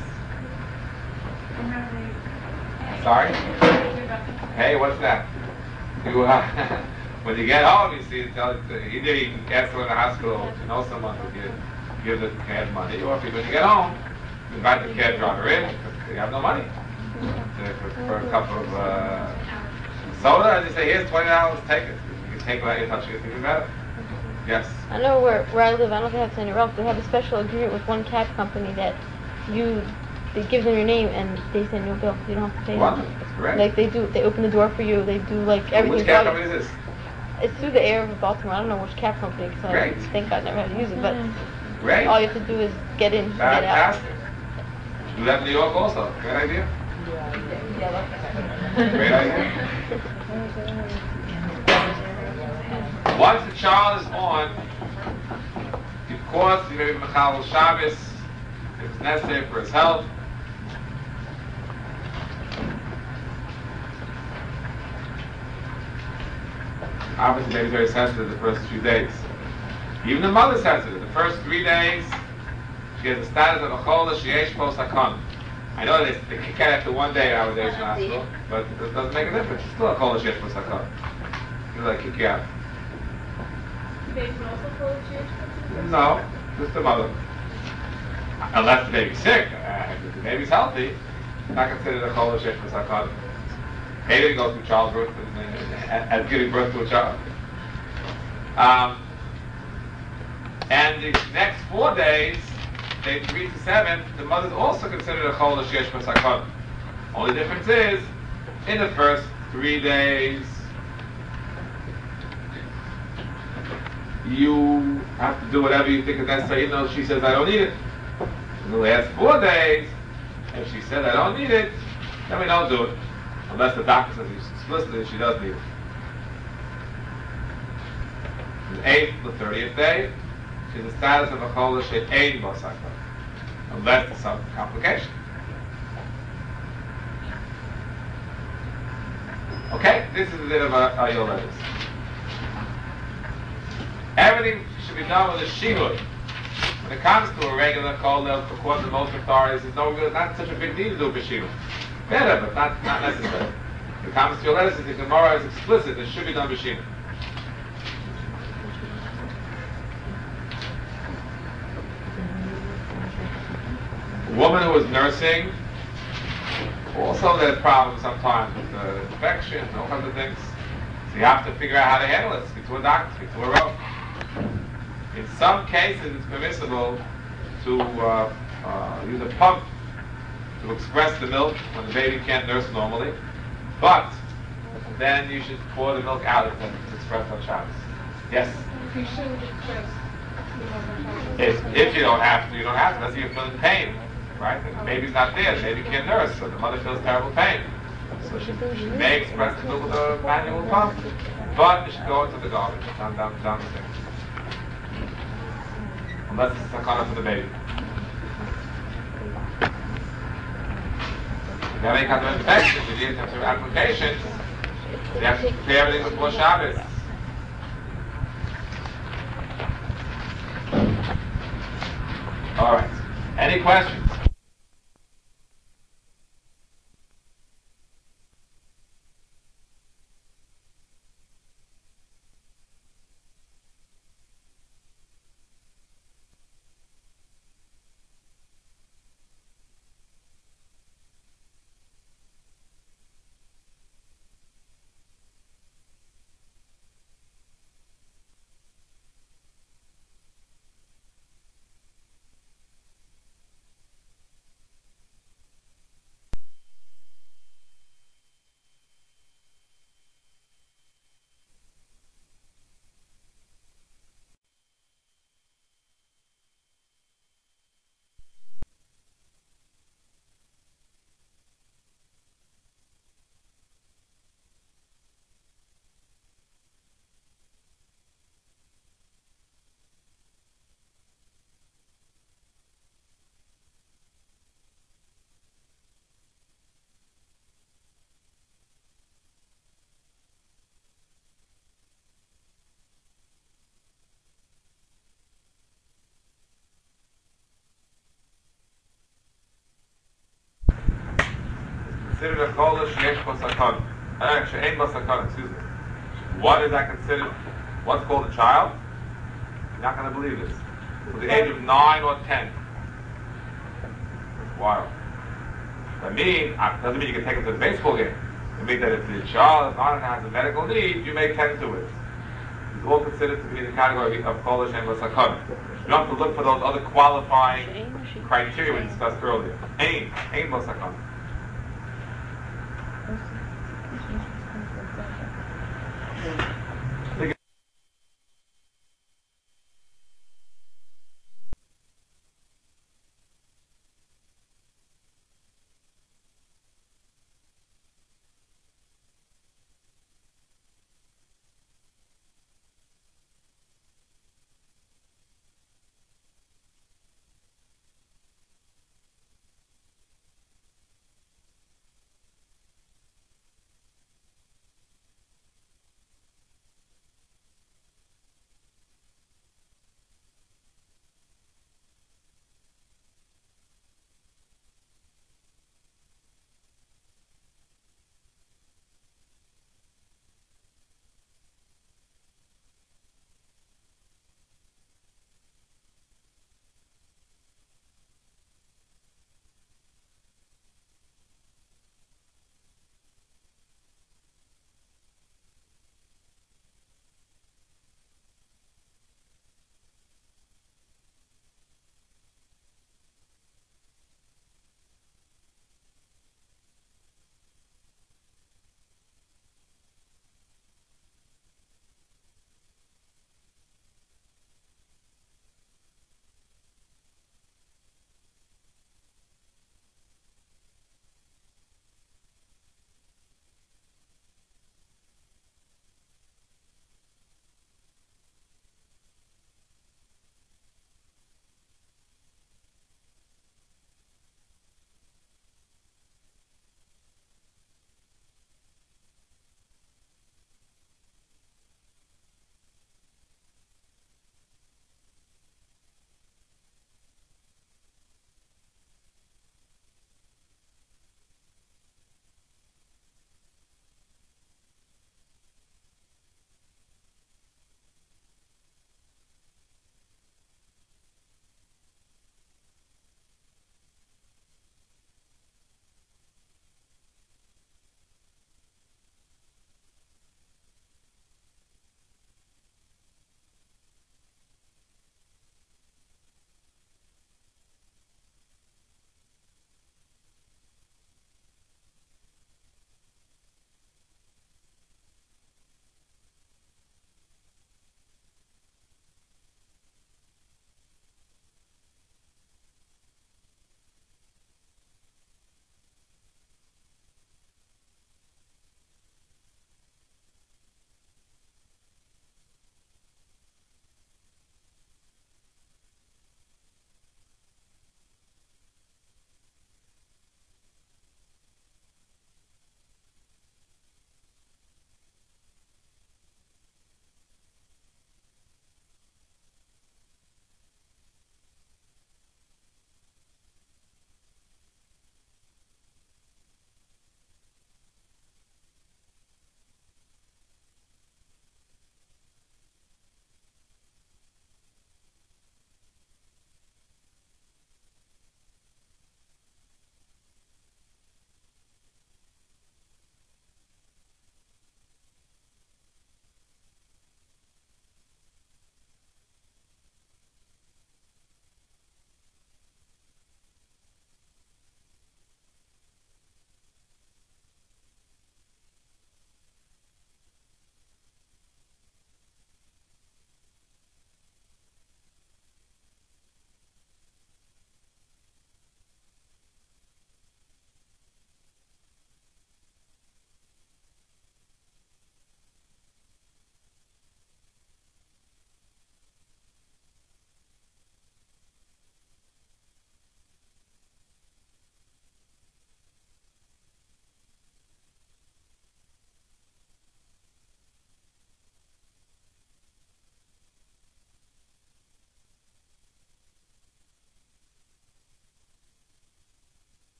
Sorry? Hey, what's that? You, when you get home, you see, either you can ask her in the hospital to know someone to give the cab money, or if when you get home, you invite the cab driver in, because you have no money. For a cup of soda, and you say, here's $20, take it. You can take without you touching it, even better. Yes? I know where I live, I don't think I have to interrupt, they have a special agreement with one cab company that they give them your name and they send you a bill. You don't have to pay What? them. Correct. Like they open the door for you, they do like everything. Which cab company is this? It's through the Air of Baltimore. I don't know which cab company, so Great. I think I never had to use it, but Great. all you have to do is get in, get out. Fantastic. Do that in New York also. Great idea. Great idea. Once the child is born, of course, you may be Mechal Shabbos if it's necessary for his health. Obviously, the baby's very sensitive the first few days. Even the mother's sensitive. The first 3 days, she has the status of a chola sheyesh po sakon. I know they kick out after one day nowadays in hospital, but it doesn't make a difference. It's still a kol sheyesh bo sakana. They kick you out. Baby can also pull a chair. No, just the mother. Unless the baby's sick, if the baby's healthy, not considered a kol sheyesh bo sakana. Baby didn't go through childbirth as giving birth to a child. And the next 4 days, day 3 to 7, the mother's also considered a chol sheyesh bo sakana. Only difference is, in the first 3 days, you have to do whatever you think is necessary, even though she says, I don't need it. In the last 4 days, if she said, I don't need it, then we don't do it. Unless the doctor says explicitly she does need it. The 8th, the 30th day, is the status of a chol sheyesh bo sakana, unless there's some complication. Okay, this is a bit of a yoledes. Everything should be done with a shihud. When it comes to a regular kol, according to most authorities, there's not such a big need to do b'shihud. Better, but not necessary. When it comes to yoledes, the Gemara is explicit. It should be done b'shihud. A woman who is nursing also there's problems sometimes with infection and all kinds of things. So you have to figure out how to handle it. Speak to a doctor, speak to a rope. In some cases, it's permissible to use a pump to express the milk when the baby can't nurse normally. But then you should pour the milk out and express on Shabbos. Yes? You shouldn't express. If you don't have to, you don't have to. Unless you're feeling pain. Right? And the baby's not there, the baby can't nurse, so the mother feels terrible pain. So she may express the milk with a manual pump, but it should go into the garbage, down the sink. Unless it's sakana for the baby. If you have any kind of infection, if you need some sort of application, you have to prepare everything before Shabbos. All right. Any questions? Considered a chol sheyesh bo sakana. She'ein bo sakana, excuse me. What is that considered? What's called a child? You're not going to believe this. For the age of 9 or 10. Wow. That doesn't mean you can take him to the baseball game. It means that if the child is not and has a medical need, you may tend to it. It's all considered to be in the category of chol sheyesh bo sakana. You don't have to look for those other qualifying criteria we discussed earlier. Ein bo sakana.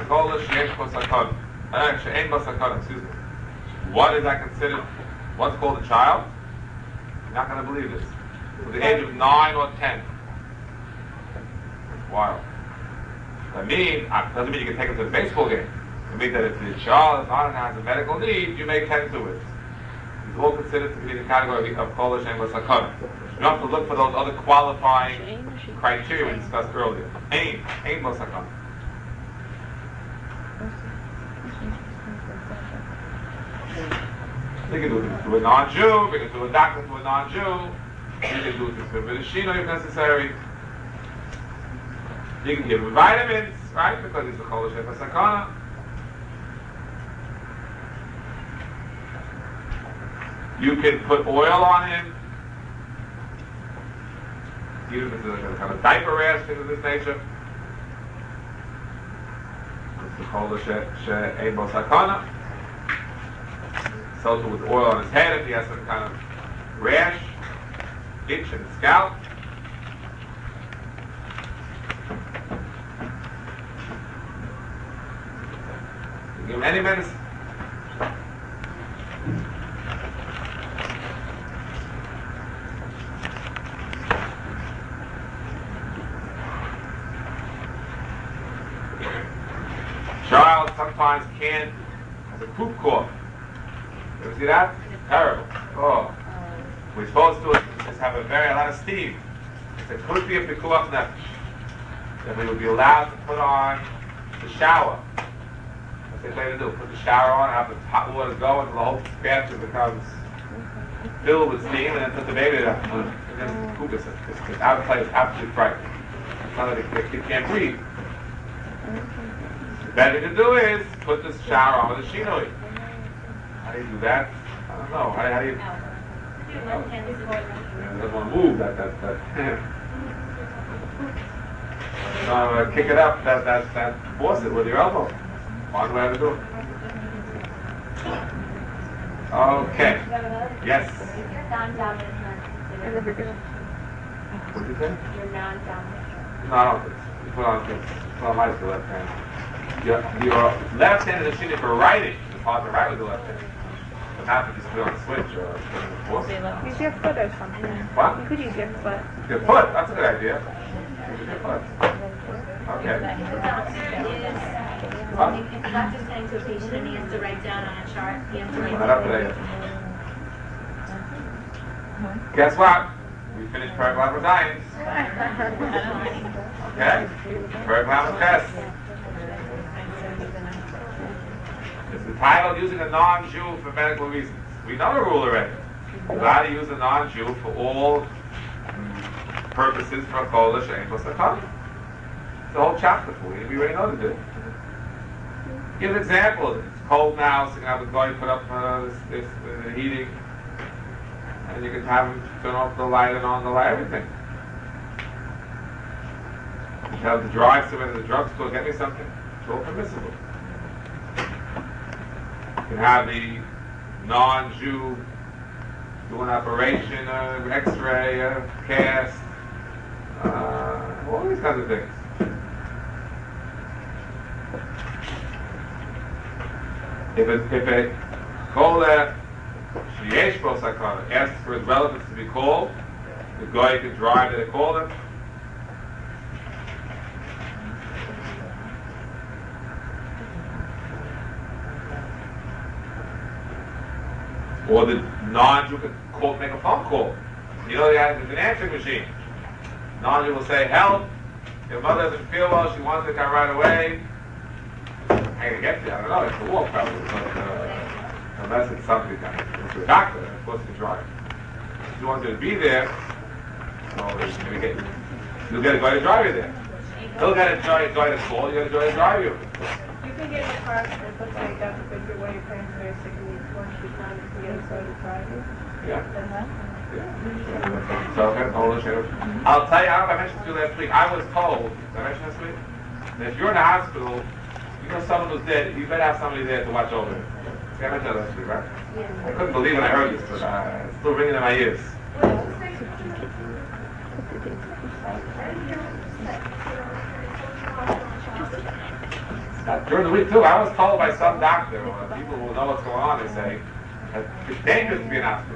Kola She'en B'Sakana. She'en B'Sakana, excuse me. What is that considered? What's called a child? You're not going to believe this. To the age of 9 or 10. Wow. That means, doesn't mean you can take him to the baseball game. It means that if the child is not and has a medical need, you may tend to it. It's all considered to be the category of Kola She'en B'Sakana. You have to look for those other qualifying criteria we discussed earlier. Ain B'Sakana. We can do it to a non-Jew, we can do a doctor to a non-Jew, we can do it to a Shino if necessary. You can give him vitamins, right? Because he's a Kola She'en B'Sakana. You can put oil on him. Even if it's a kind of diaper rash, things of this nature. It's the Kola She'en B'Sakana. Also with oil on his head if he has some kind of rash, itch in his scalp. You give him any medicine. Child sometimes can't, has a croup cough. You ever see that? Terrible. Oh. We're supposed to just have a lot of steam. It could be a pikuach nefesh. That we would be allowed to put on the shower. That's what they do. Put the shower on, have the hot water go, and the whole bathroom becomes filled with steam, and then put the baby there. And then it's out of place, absolutely frightening. It's not that the kid can't breathe. The better thing to do is put this shower on with a shinoi. How do you do that? I don't know. How do you? Doesn't want to move that. Kick it up. That force it with your elbow. One way to do it. Okay. Yes. You're non-dominant. What did you say? You're non-dominant. No, I don't think so. You put on my left hand. Your left hand is a shini for writing. It's hard to write with the left hand. But not to just put on a switch or put on the force. Use your foot or something. What? You could use your foot. Your foot. That's a good idea. Use your foot. Okay. If the doctor's saying to a patient and he has to write down on a chart, he has to write Not up to that yet. Guess what? We finished Paraglam Radians. Okay? Paraglam Test. It's the title using a non-Jew for medical reasons. We know the rule already. You're allowed to use a non-Jew for all purposes for a Kola She'en B'Sakana. It's the whole chapter for you. We already know to do. Give an example. It's cold now, so you can have the guy put up the heating. And you can have him turn off the light and on the light, everything. You can have the drive-thru in the drugstore, get me something. It's all permissible. You can have the non-Jew do an operation, x-ray, cast, all these kinds of things. If a Kola She'en B'Sakana asks for his relatives to be called, the guy can drive to call them. Or the non-Jew can make a phone call. You know, there's an answering machine. Non-Jew will say, help, your mother doesn't feel well, she wants to come right away. How can you get there? I don't know, it's a walk probably. But, unless it's something it's a doctor, of course you can drive. If you want to be there, you'll get a guy to drive you there. He'll get a guy to call, you'll get a guy to drive you. You can get in a car that looks like that because you're one of your parents is very sick and you want you to find it to get a car to drive you. Yeah. Then that? Yeah. So, okay, I'll tell you, I don't know if I mentioned to you last week, I was told, did I mention this week? That if you're in the hospital, you know someone who's dead, you better have somebody there to watch over him. See, I mentioned that last week, right? Yeah. I couldn't believe when I heard this, but it's still ringing in my ears. During the week too, I was told by some doctor, or people who know what's going on, they say, that it's dangerous to be an hospital.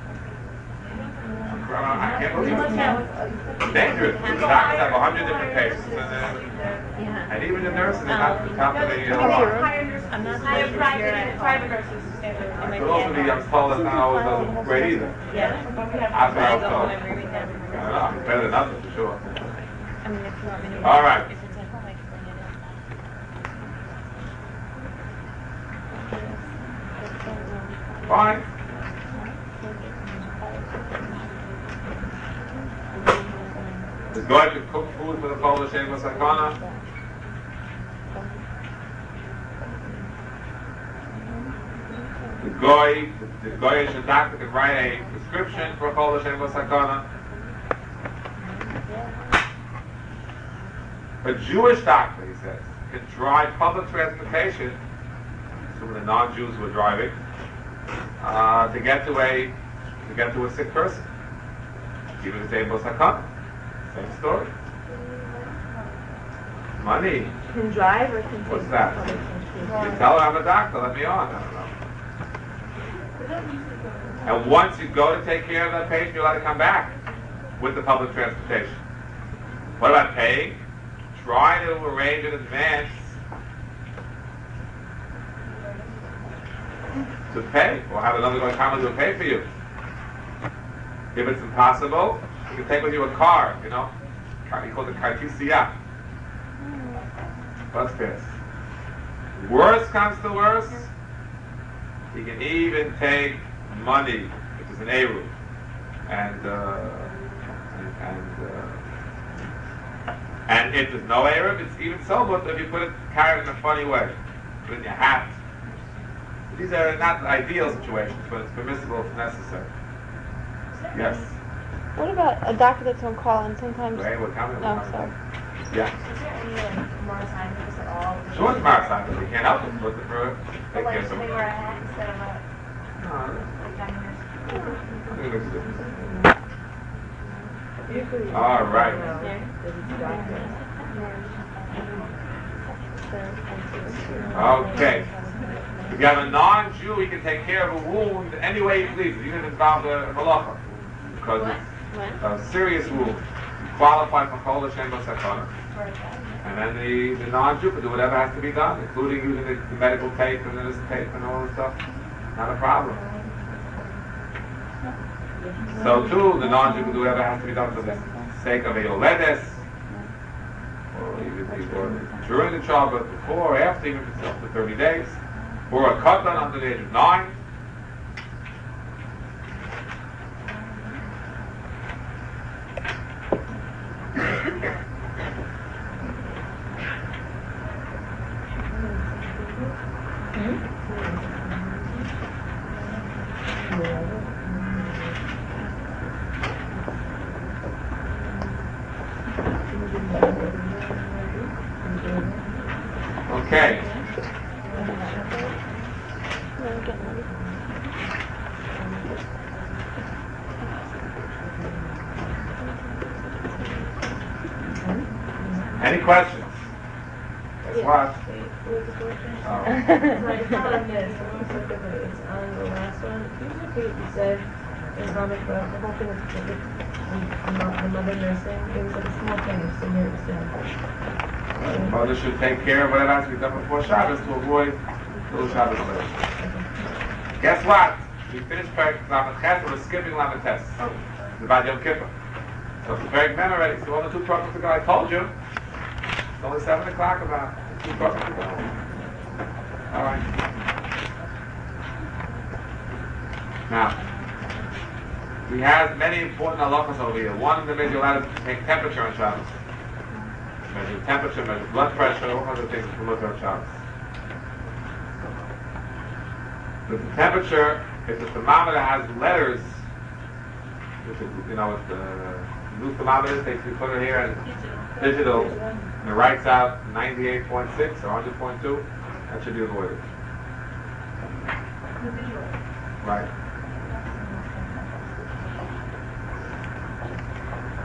I can't believe it. It's dangerous. The doctors have 100 different patients, and even the nurses are not the top of the line. I'm not private nurses. But also, I was told that's not always great either. Yeah. That's what I was told. I don't know, it's better than nothing for sure. I mean, if you want me to. All right. If it's at home, I can bring it in. Fine. The guy could cook food for the Polish Shema Sakana. The Goyish doctor can write a prescription for Polish Shema Sakana. A Jewish doctor, he says, can drive public transportation, assuming the non-Jews who are driving, to get to a sick person. Even the same Sakana. Same story. Money. Can drive or can What's take that? public You transportation? tell her I'm a doctor, let me on. I don't know. And once you go to take care of that patient, you're allowed to come back with the public transportation. What about paying? Try to arrange in advance to pay, or have another guy come and do pay for you. If it's impossible, you can take with you a car, you know. You call it kartisiya. Bus pass. Worst comes to worst, you can even take money, which is an Eru, and if there's no Arab, it's even so, but if you carry it in a funny way, put it in your hat. These are not ideal situations, but it's permissible if necessary. Yes. What about a doctor that's on call and sometimes... Right, we're coming. Oh, sorry. Yeah. Is there any more time for this at all? Sure, it's marathon, but we can't help it. Looking for it. But Take like, care of should they someone. wear a hat instead of a No, I think it makes a difference. All right. Okay. If you have a non-Jew, he can take care of a wound any way he pleases, even if it involves a malacha. Because it's a serious wound. You qualify for Kol Hashem B'Sakana. And then the non-Jew can do whatever has to be done, including using the medical tape and this tape and all this stuff. Not a problem. So too, the non-Jew can do whatever has to be done for the sake of a Yoledes, or even during the childbirth, before or after, even if it's up to 30 days, or a katan under the age of 9. Okay. Any questions? Guess what? Oh. It's not on this, it's on the last one. Can you repeat what you said in comic book? The whole thing was the mother nursing. It was like a small thing, just didn't understand. The mother should take care of whatever has to be done before Shabbos to avoid little Shabbos later. Guess what? We finished Perek Lamed Ches, we're skipping Lamed Tes. It's about Yom Kippur. So it's Perek Mem already. So all the 2 programs ago, I told you, it's only 7 o'clock about 2 programs ago. All right. Now, we have many important halachas over here. One of them is you're allowed to take temperature on Shabbos. Measure temperature, measure blood pressure, all other things to look at Shabbos. But the temperature, if the thermometer has letters, which is, you know, with the new thermometers, they put it here and digital, and it writes out 98.6 or 100.2, that should be avoided. Right.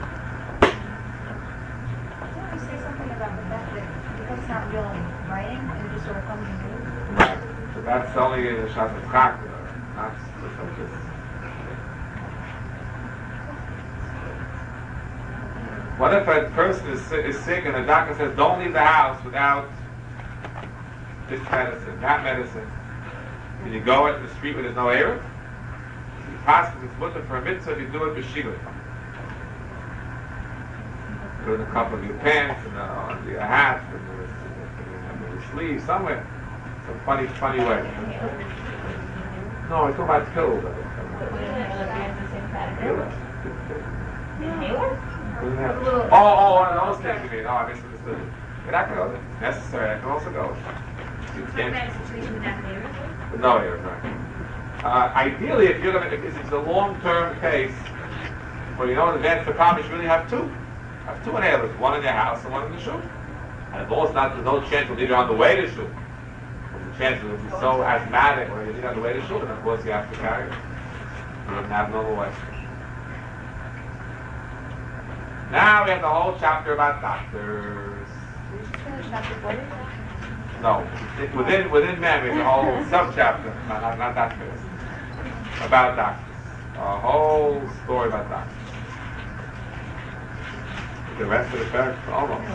Say something about the fact that because it's not real writing, that's only in the Shas Tzchak, not like this. What if a person is sick and the doctor says, don't leave the house without this medicine, that medicine? Can you go into the street where there's no air? You pass it's mutter for a mitzvah if you do it b'shigla. Put it in a couple of your pants and under your hat and under your sleeve somewhere. Some funny way. No, I talk about pills. One of those things you mean. Oh, I misunderstood. But that can go there. It's necessary. That can also go. With no air, right. Ideally, if it's a long-term case, well, you know in advance for problem, you really have two. Have two inhalers, one in your house and one in the shul. And if all there's no chance you'll need it on the way to shul. There's a chance it'll be so asthmatic or you need it on the way to shul, then of course you have to carry it. You don't have no other way. Now we have the whole chapter about doctors. No, within men we have a whole sub-chapter, not doctors, about doctors. A whole story about doctors. The rest of the parak, almost.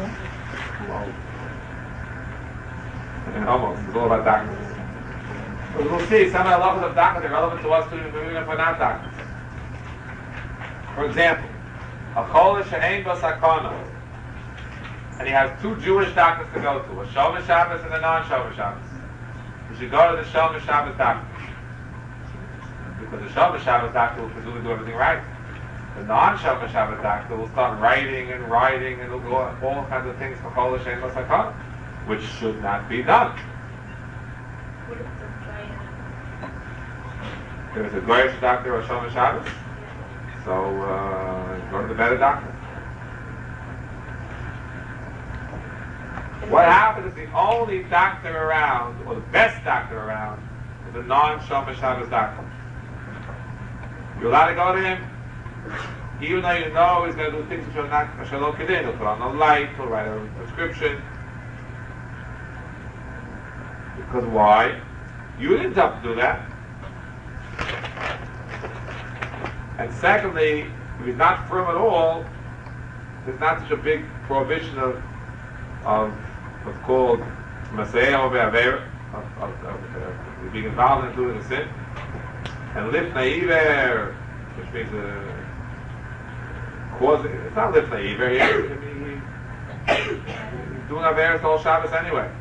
Almost. It's all about doctors. But we'll see, some of the levels of doctors are relevant to us too, even if we're not doctors. For example, a cholish she'ein bo sakana, and he has two Jewish doctors to go to, a Shomer Shabbos and a non-Shomer Shabbos. You should go to the Shomer Shabbos doctor, because the Shomer Shabbos doctor will presumably do everything right. The non-Shomer Shabbos doctor will start writing and will do all kinds of things for cholish she'ein bo sakana, which should not be done. There's a Goyish doctor or Shomer Shabbos, so go to the better doctor. What happens if the only doctor around, or the best doctor around, is a non-Shomer Shabbos doctor? You're allowed to go to him, even though you know he's going to do things which are not Shalom Kedin. He'll put on the light, he'll write a prescription. Because why? You didn't have to do that. And secondly, if he's not firm at all, there's not such a big prohibition of what's called Masaya or Be'aver, of being involved in doing a sin. And Lifnei Iver, which means causing, it's not Lifnei Iver, he's doing Averis all Shabbos anyway.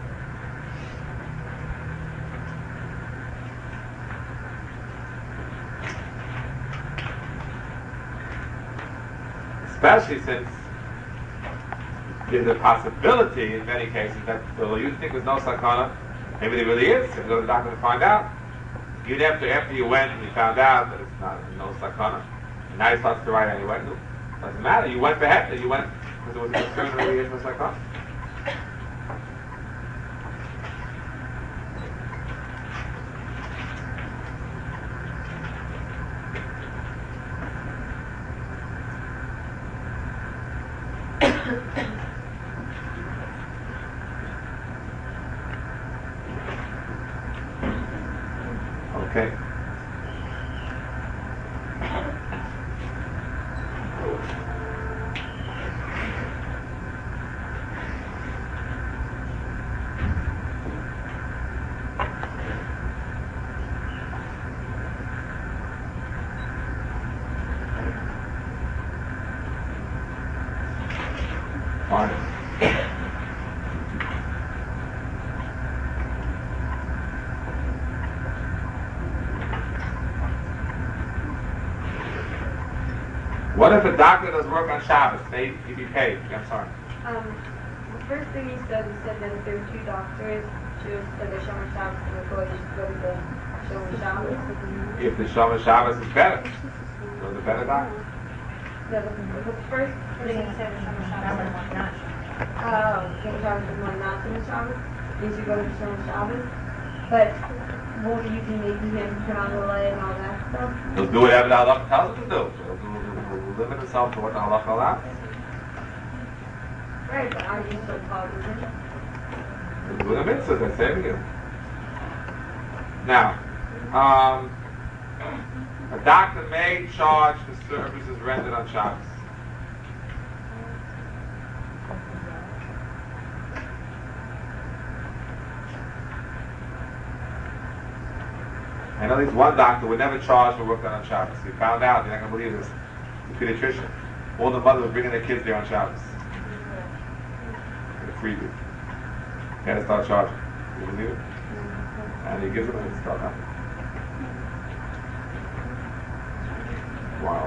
Especially since there's a possibility in many cases that though you think there's no sakana, maybe there really is. If you go to the doctor to find out, even after you went and you found out that it's no sakana, and now he starts to write anyway. No, doesn't matter. You went beheaded. You went because there was a concern that there is no sakana. Okay. Fine. What if a doctor does work on Shabbos? He'd be paid. I'm sorry. The first thing he said that if there were two doctors, she was to the Shomer Shabbos and the Goy should go to the Shomer Shabbos. If the Shomer Shabbos is better, go to the better doctor. Yeah, the first thing he said was Shomer Shabbos and one not. Shomer Shabbos and one not Shomer Shabbos. You should go to the Shomer Shabbos. But won't you be making him turn on the light and all that stuff? He'll do whatever the halacha tells him to do. He'll limit himself to what the halacha allows. Right, but are you so positive? He'll do the mitzvah, they're saving him. Now, a doctor may charge for services rendered on Shabbos. And at least one doctor would never charge for work done on Shabbos. We found out, you're not going to believe this, the pediatrician. All the mothers were bringing their kids there on Shabbos. And a freebie. He had to start charging. You believe it? And he gives them and start nothing. Wow.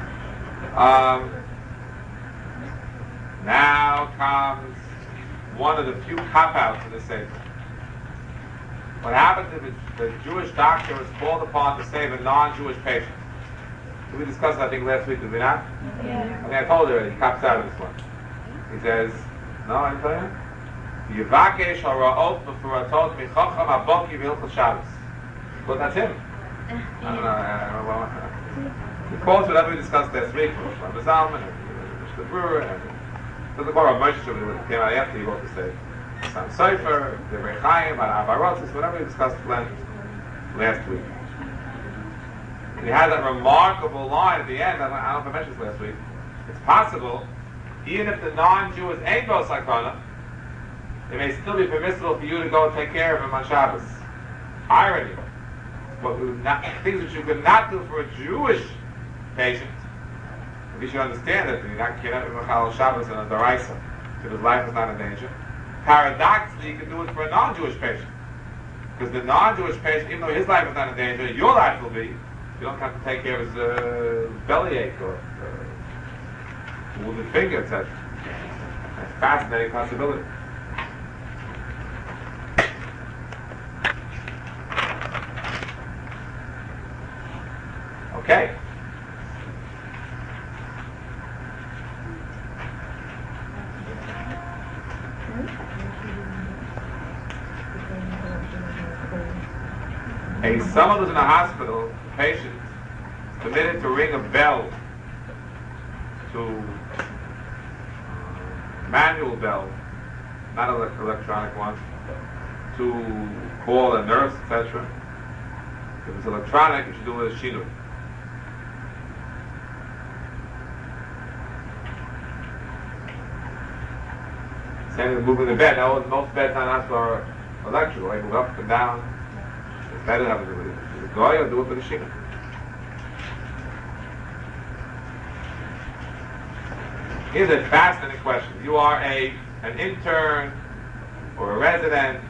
Now comes one of the few cop-outs in the Sefer. What happens if the Jewish doctor is called upon to save a non-Jewish patient? We discussed it, I think, last week, did we not? Yeah. I mean, I told you already, he cops out of this one. He says, no, I didn't tell you? Yivakesh hara'ot b'furatot michacham aboki v'hilchos Shabbos. Well, that's him. I don't know. He quotes whatever we discussed last week from Shlomo Zalman and Mr. Brewer and the Gemara of Moshe Shabbat came out after he wrote the Sefer. Sam Sofer, the Rechaim, Avarotzis, whatever we discussed last week. And he has that remarkable line at the end, I don't know if I mentioned this last week. It's possible, even if the non-Jew is ain't bo sakana, it may still be permissible for you to go and take care of him on Shabbos. Irony. But things which you could not do for a Jewish patient, we should understand that you're not Mechal Shabbos and a Daraisa, because his life is not in danger. Paradoxically, you can do it for a non-Jewish patient. Because the non-Jewish patient, even though his life is not in danger, your life will be. You don't have to take care of his bellyache or wounded finger, etc. A fascinating possibility. Okay. Someone who's in a hospital, a patient, is permitted to ring a bell, to manual bell, not an electronic one, to call a nurse, etc. If it's electronic, you should do it with a shinui. Same as moving the bed. Now, most beds in a hospital are electrical. They move up and down. It's better to have it with a guy or do it with a shinui. Here's a fascinating question. You are an intern or a resident,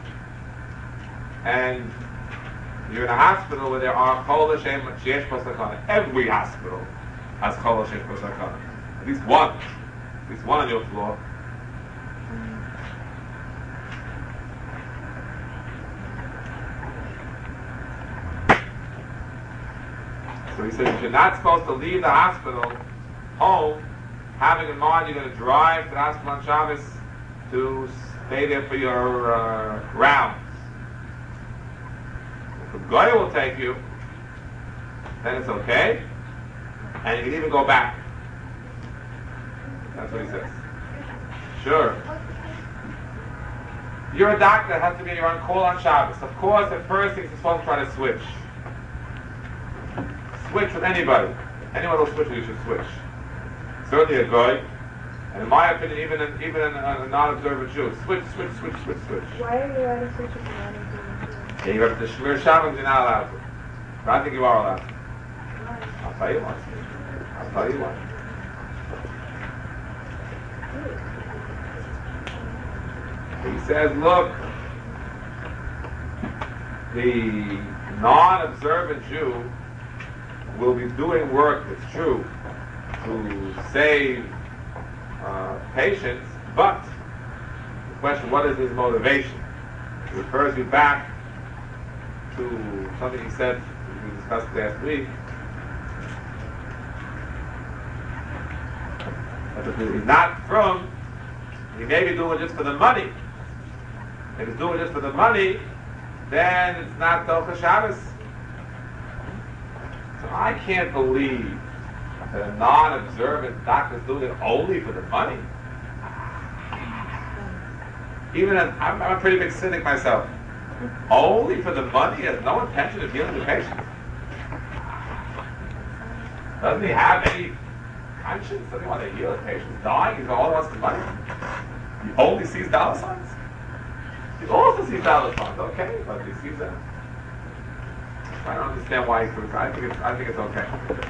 and you're in a hospital where there are chol sheyesh bo sakana. Every hospital has chol sheyesh bo sakana. At least one on your floor. So he says you're not supposed to leave the hospital home having in mind you're going to drive to the hospital on Shabbos to stay there for your rounds. If a guy will take you, then it's okay, and you can even go back. That's what he says. Sure. You're a doctor that has to be on your own call on Shabbos. Of course, at first you're supposed to try to switch. Switch with anybody. Anyone who'll switch with you should switch. Certainly a guy, and in my opinion, even a non-observant Jew. Switch. Why are you allowed to switch with a non-observant Jew? Yeah, you have to shmir Shabbos, you're not allowed to. But I think you are allowed to. Why? I'll tell you why. He says, look, the non-observant Jew will be doing work, it's true, to save patients, but the question, what is his motivation? It refers you back to something he said, we discussed last week, that if he's not from, he may be doing it just for the money. If he's doing it just for the money, then it's not Docha Shabbos. So I can't believe that a non-observant doctor is doing it only for the money. I'm a pretty big cynic myself. Only for the money? He has no intention of healing the patient. Doesn't he have any conscience? Doesn't he want to heal the patient? He's dying, he's all wants the money. He only sees dollar signs? He also sees dollar signs, okay, but he sees that. I don't understand why he could. I think it's okay.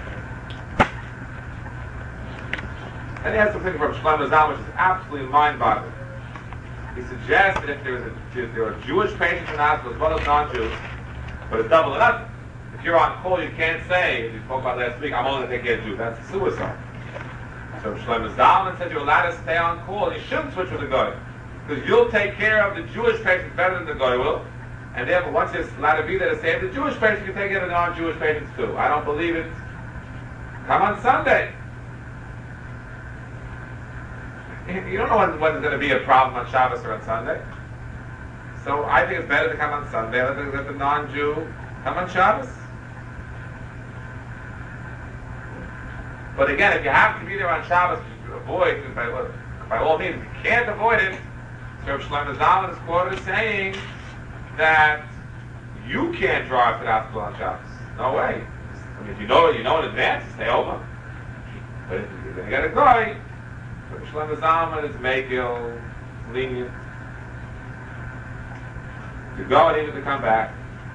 And he has something from Shlomo Zalman which is absolutely mind-boggling. He suggests that if there are Jewish patients in the hospital as well as non-Jews, but it's double or nothing. If you're on call, you can't say, as we spoke about last week, I'm only going to take care of Jews. That's suicide. So Shlomo Zalman said you're allowed to stay on call. You shouldn't switch with the Goy. Because you'll take care of the Jewish patients better than the Goy will. And therefore, once you're allowed to be there to save the Jewish patients, you take care of the non-Jewish patients too. I don't believe it. Come on Sunday. You don't know when there's going to be a problem on Shabbos or on Sunday. So I think it's better to come on Sunday. Let the non-Jew come on Shabbos. But again, if you have to be there on Shabbos, avoid, by all means, if you can't avoid it, so Shlomo Zalman is quoted as saying that you can't drive to the hospital on Shabbos. No way. I mean, if you know in advance, stay over. But if you're going to get a guy, so Shlomo Zalman is Megil, lenient. To go and even to come back.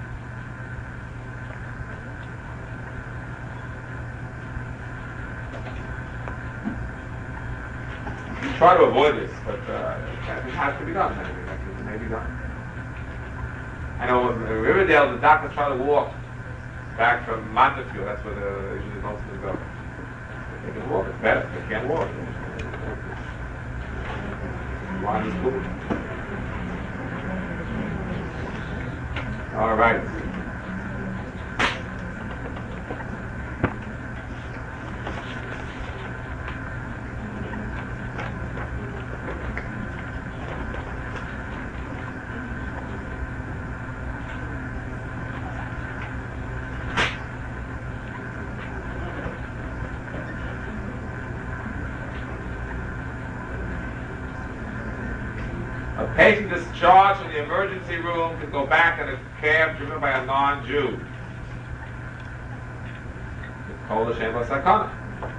Try to avoid this, but it has to be done. It may be done. I know in Riverdale, the doctors try to walk back from Montefiore. That's where usually most of them go. They can walk. It's better. They can't walk. Wine is cool. All right. A patient discharged from the emergency room can go back in a cab driven by a non-Jew. It's called a Shema Sakana.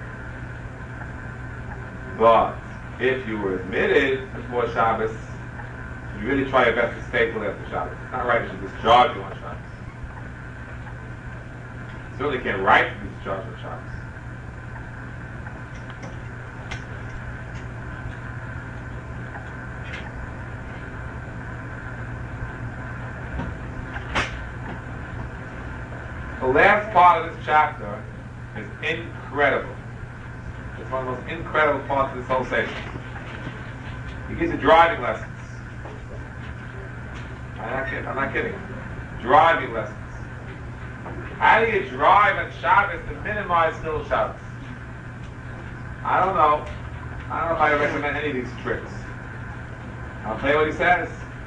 But if you were admitted before Shabbos, you really try your best to stay till after Shabbos. It's not right to discharge you on Shabbos. You certainly can't write to be discharged on Shabbos. The last part of this chapter is incredible. It's one of the most incredible parts of this whole section. He gives you driving lessons. I'm not kidding. Driving lessons. How do you drive on Shabbos to minimize Chilul Shabbos? I don't know if I recommend any of these tricks. I'll tell you what he says.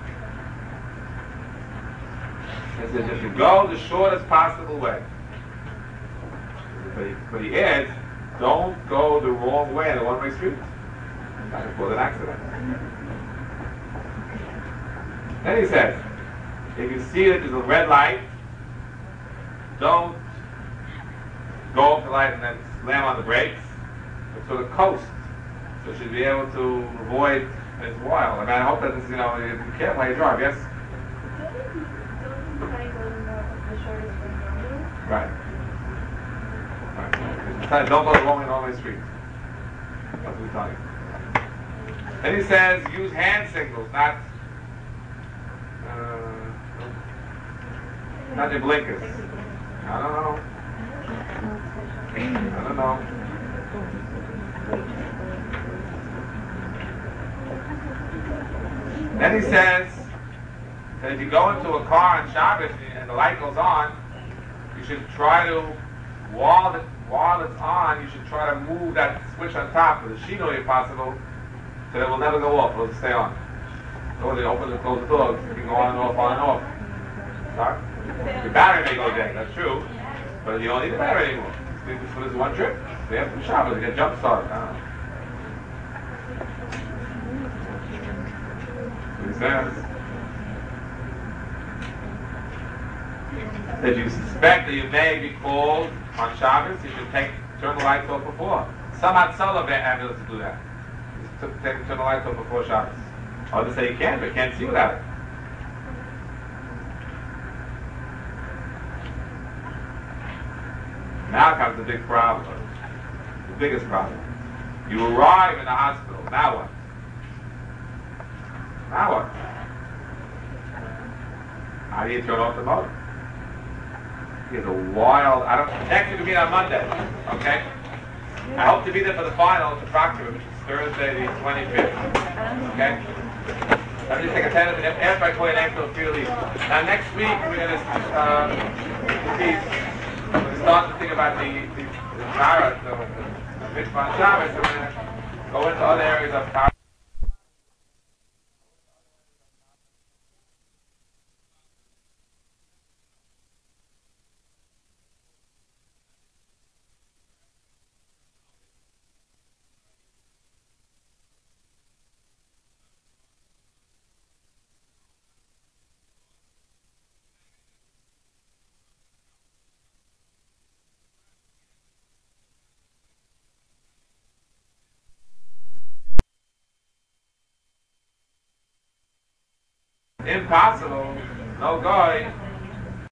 He says if you go the shortest possible way. But he adds, don't go the wrong way on a one-way street. That can cause an accident. Then he says, if you see that there's a red light, don't go off the light and then slam on the brakes, but sort of coast. So you should be able to avoid as wild. I mean, I hope that this, you're careful how you drive, yes? Right. Don't go the wrong way on the street. That's what he's telling you. Then he says, use hand signals, not your blinkers. I don't know. Then he says that if you go into a car on Shabbos and the light goes on, you should try to, while it's on, you should try to move that switch on top with a shino if possible, so that it will never go off, it will stay on. So when they open and close the doors, you can go on and off, on and off. Sorry? Your battery may go dead, that's true, but you don't need the battery anymore. This is one trip. They have some Shabbos, they get jump started. I don't know. What he says. If you suspect that you may be called on Shabbos, you should turn the lights off before. Some Hatzalah ambulance do that. Turn the lights off before Shabbos. Others say you can't, but you can't see without it. Now comes the big problem. The biggest problem. You arrive in the hospital. Now what? Now what? How do you turn off the motor? Here's a wild. I don't text you to meet on Monday. Okay? I hope to be there for the final to Proctor, which is Thursday the 25th. Okay? Let me just take a 10 minutes. After I call you next, it'll feel easy. Now next week we're going to start to think about the Torah, the mitzvah on Shabbos. So we're going to go into other areas of Torah. Impossible. No guy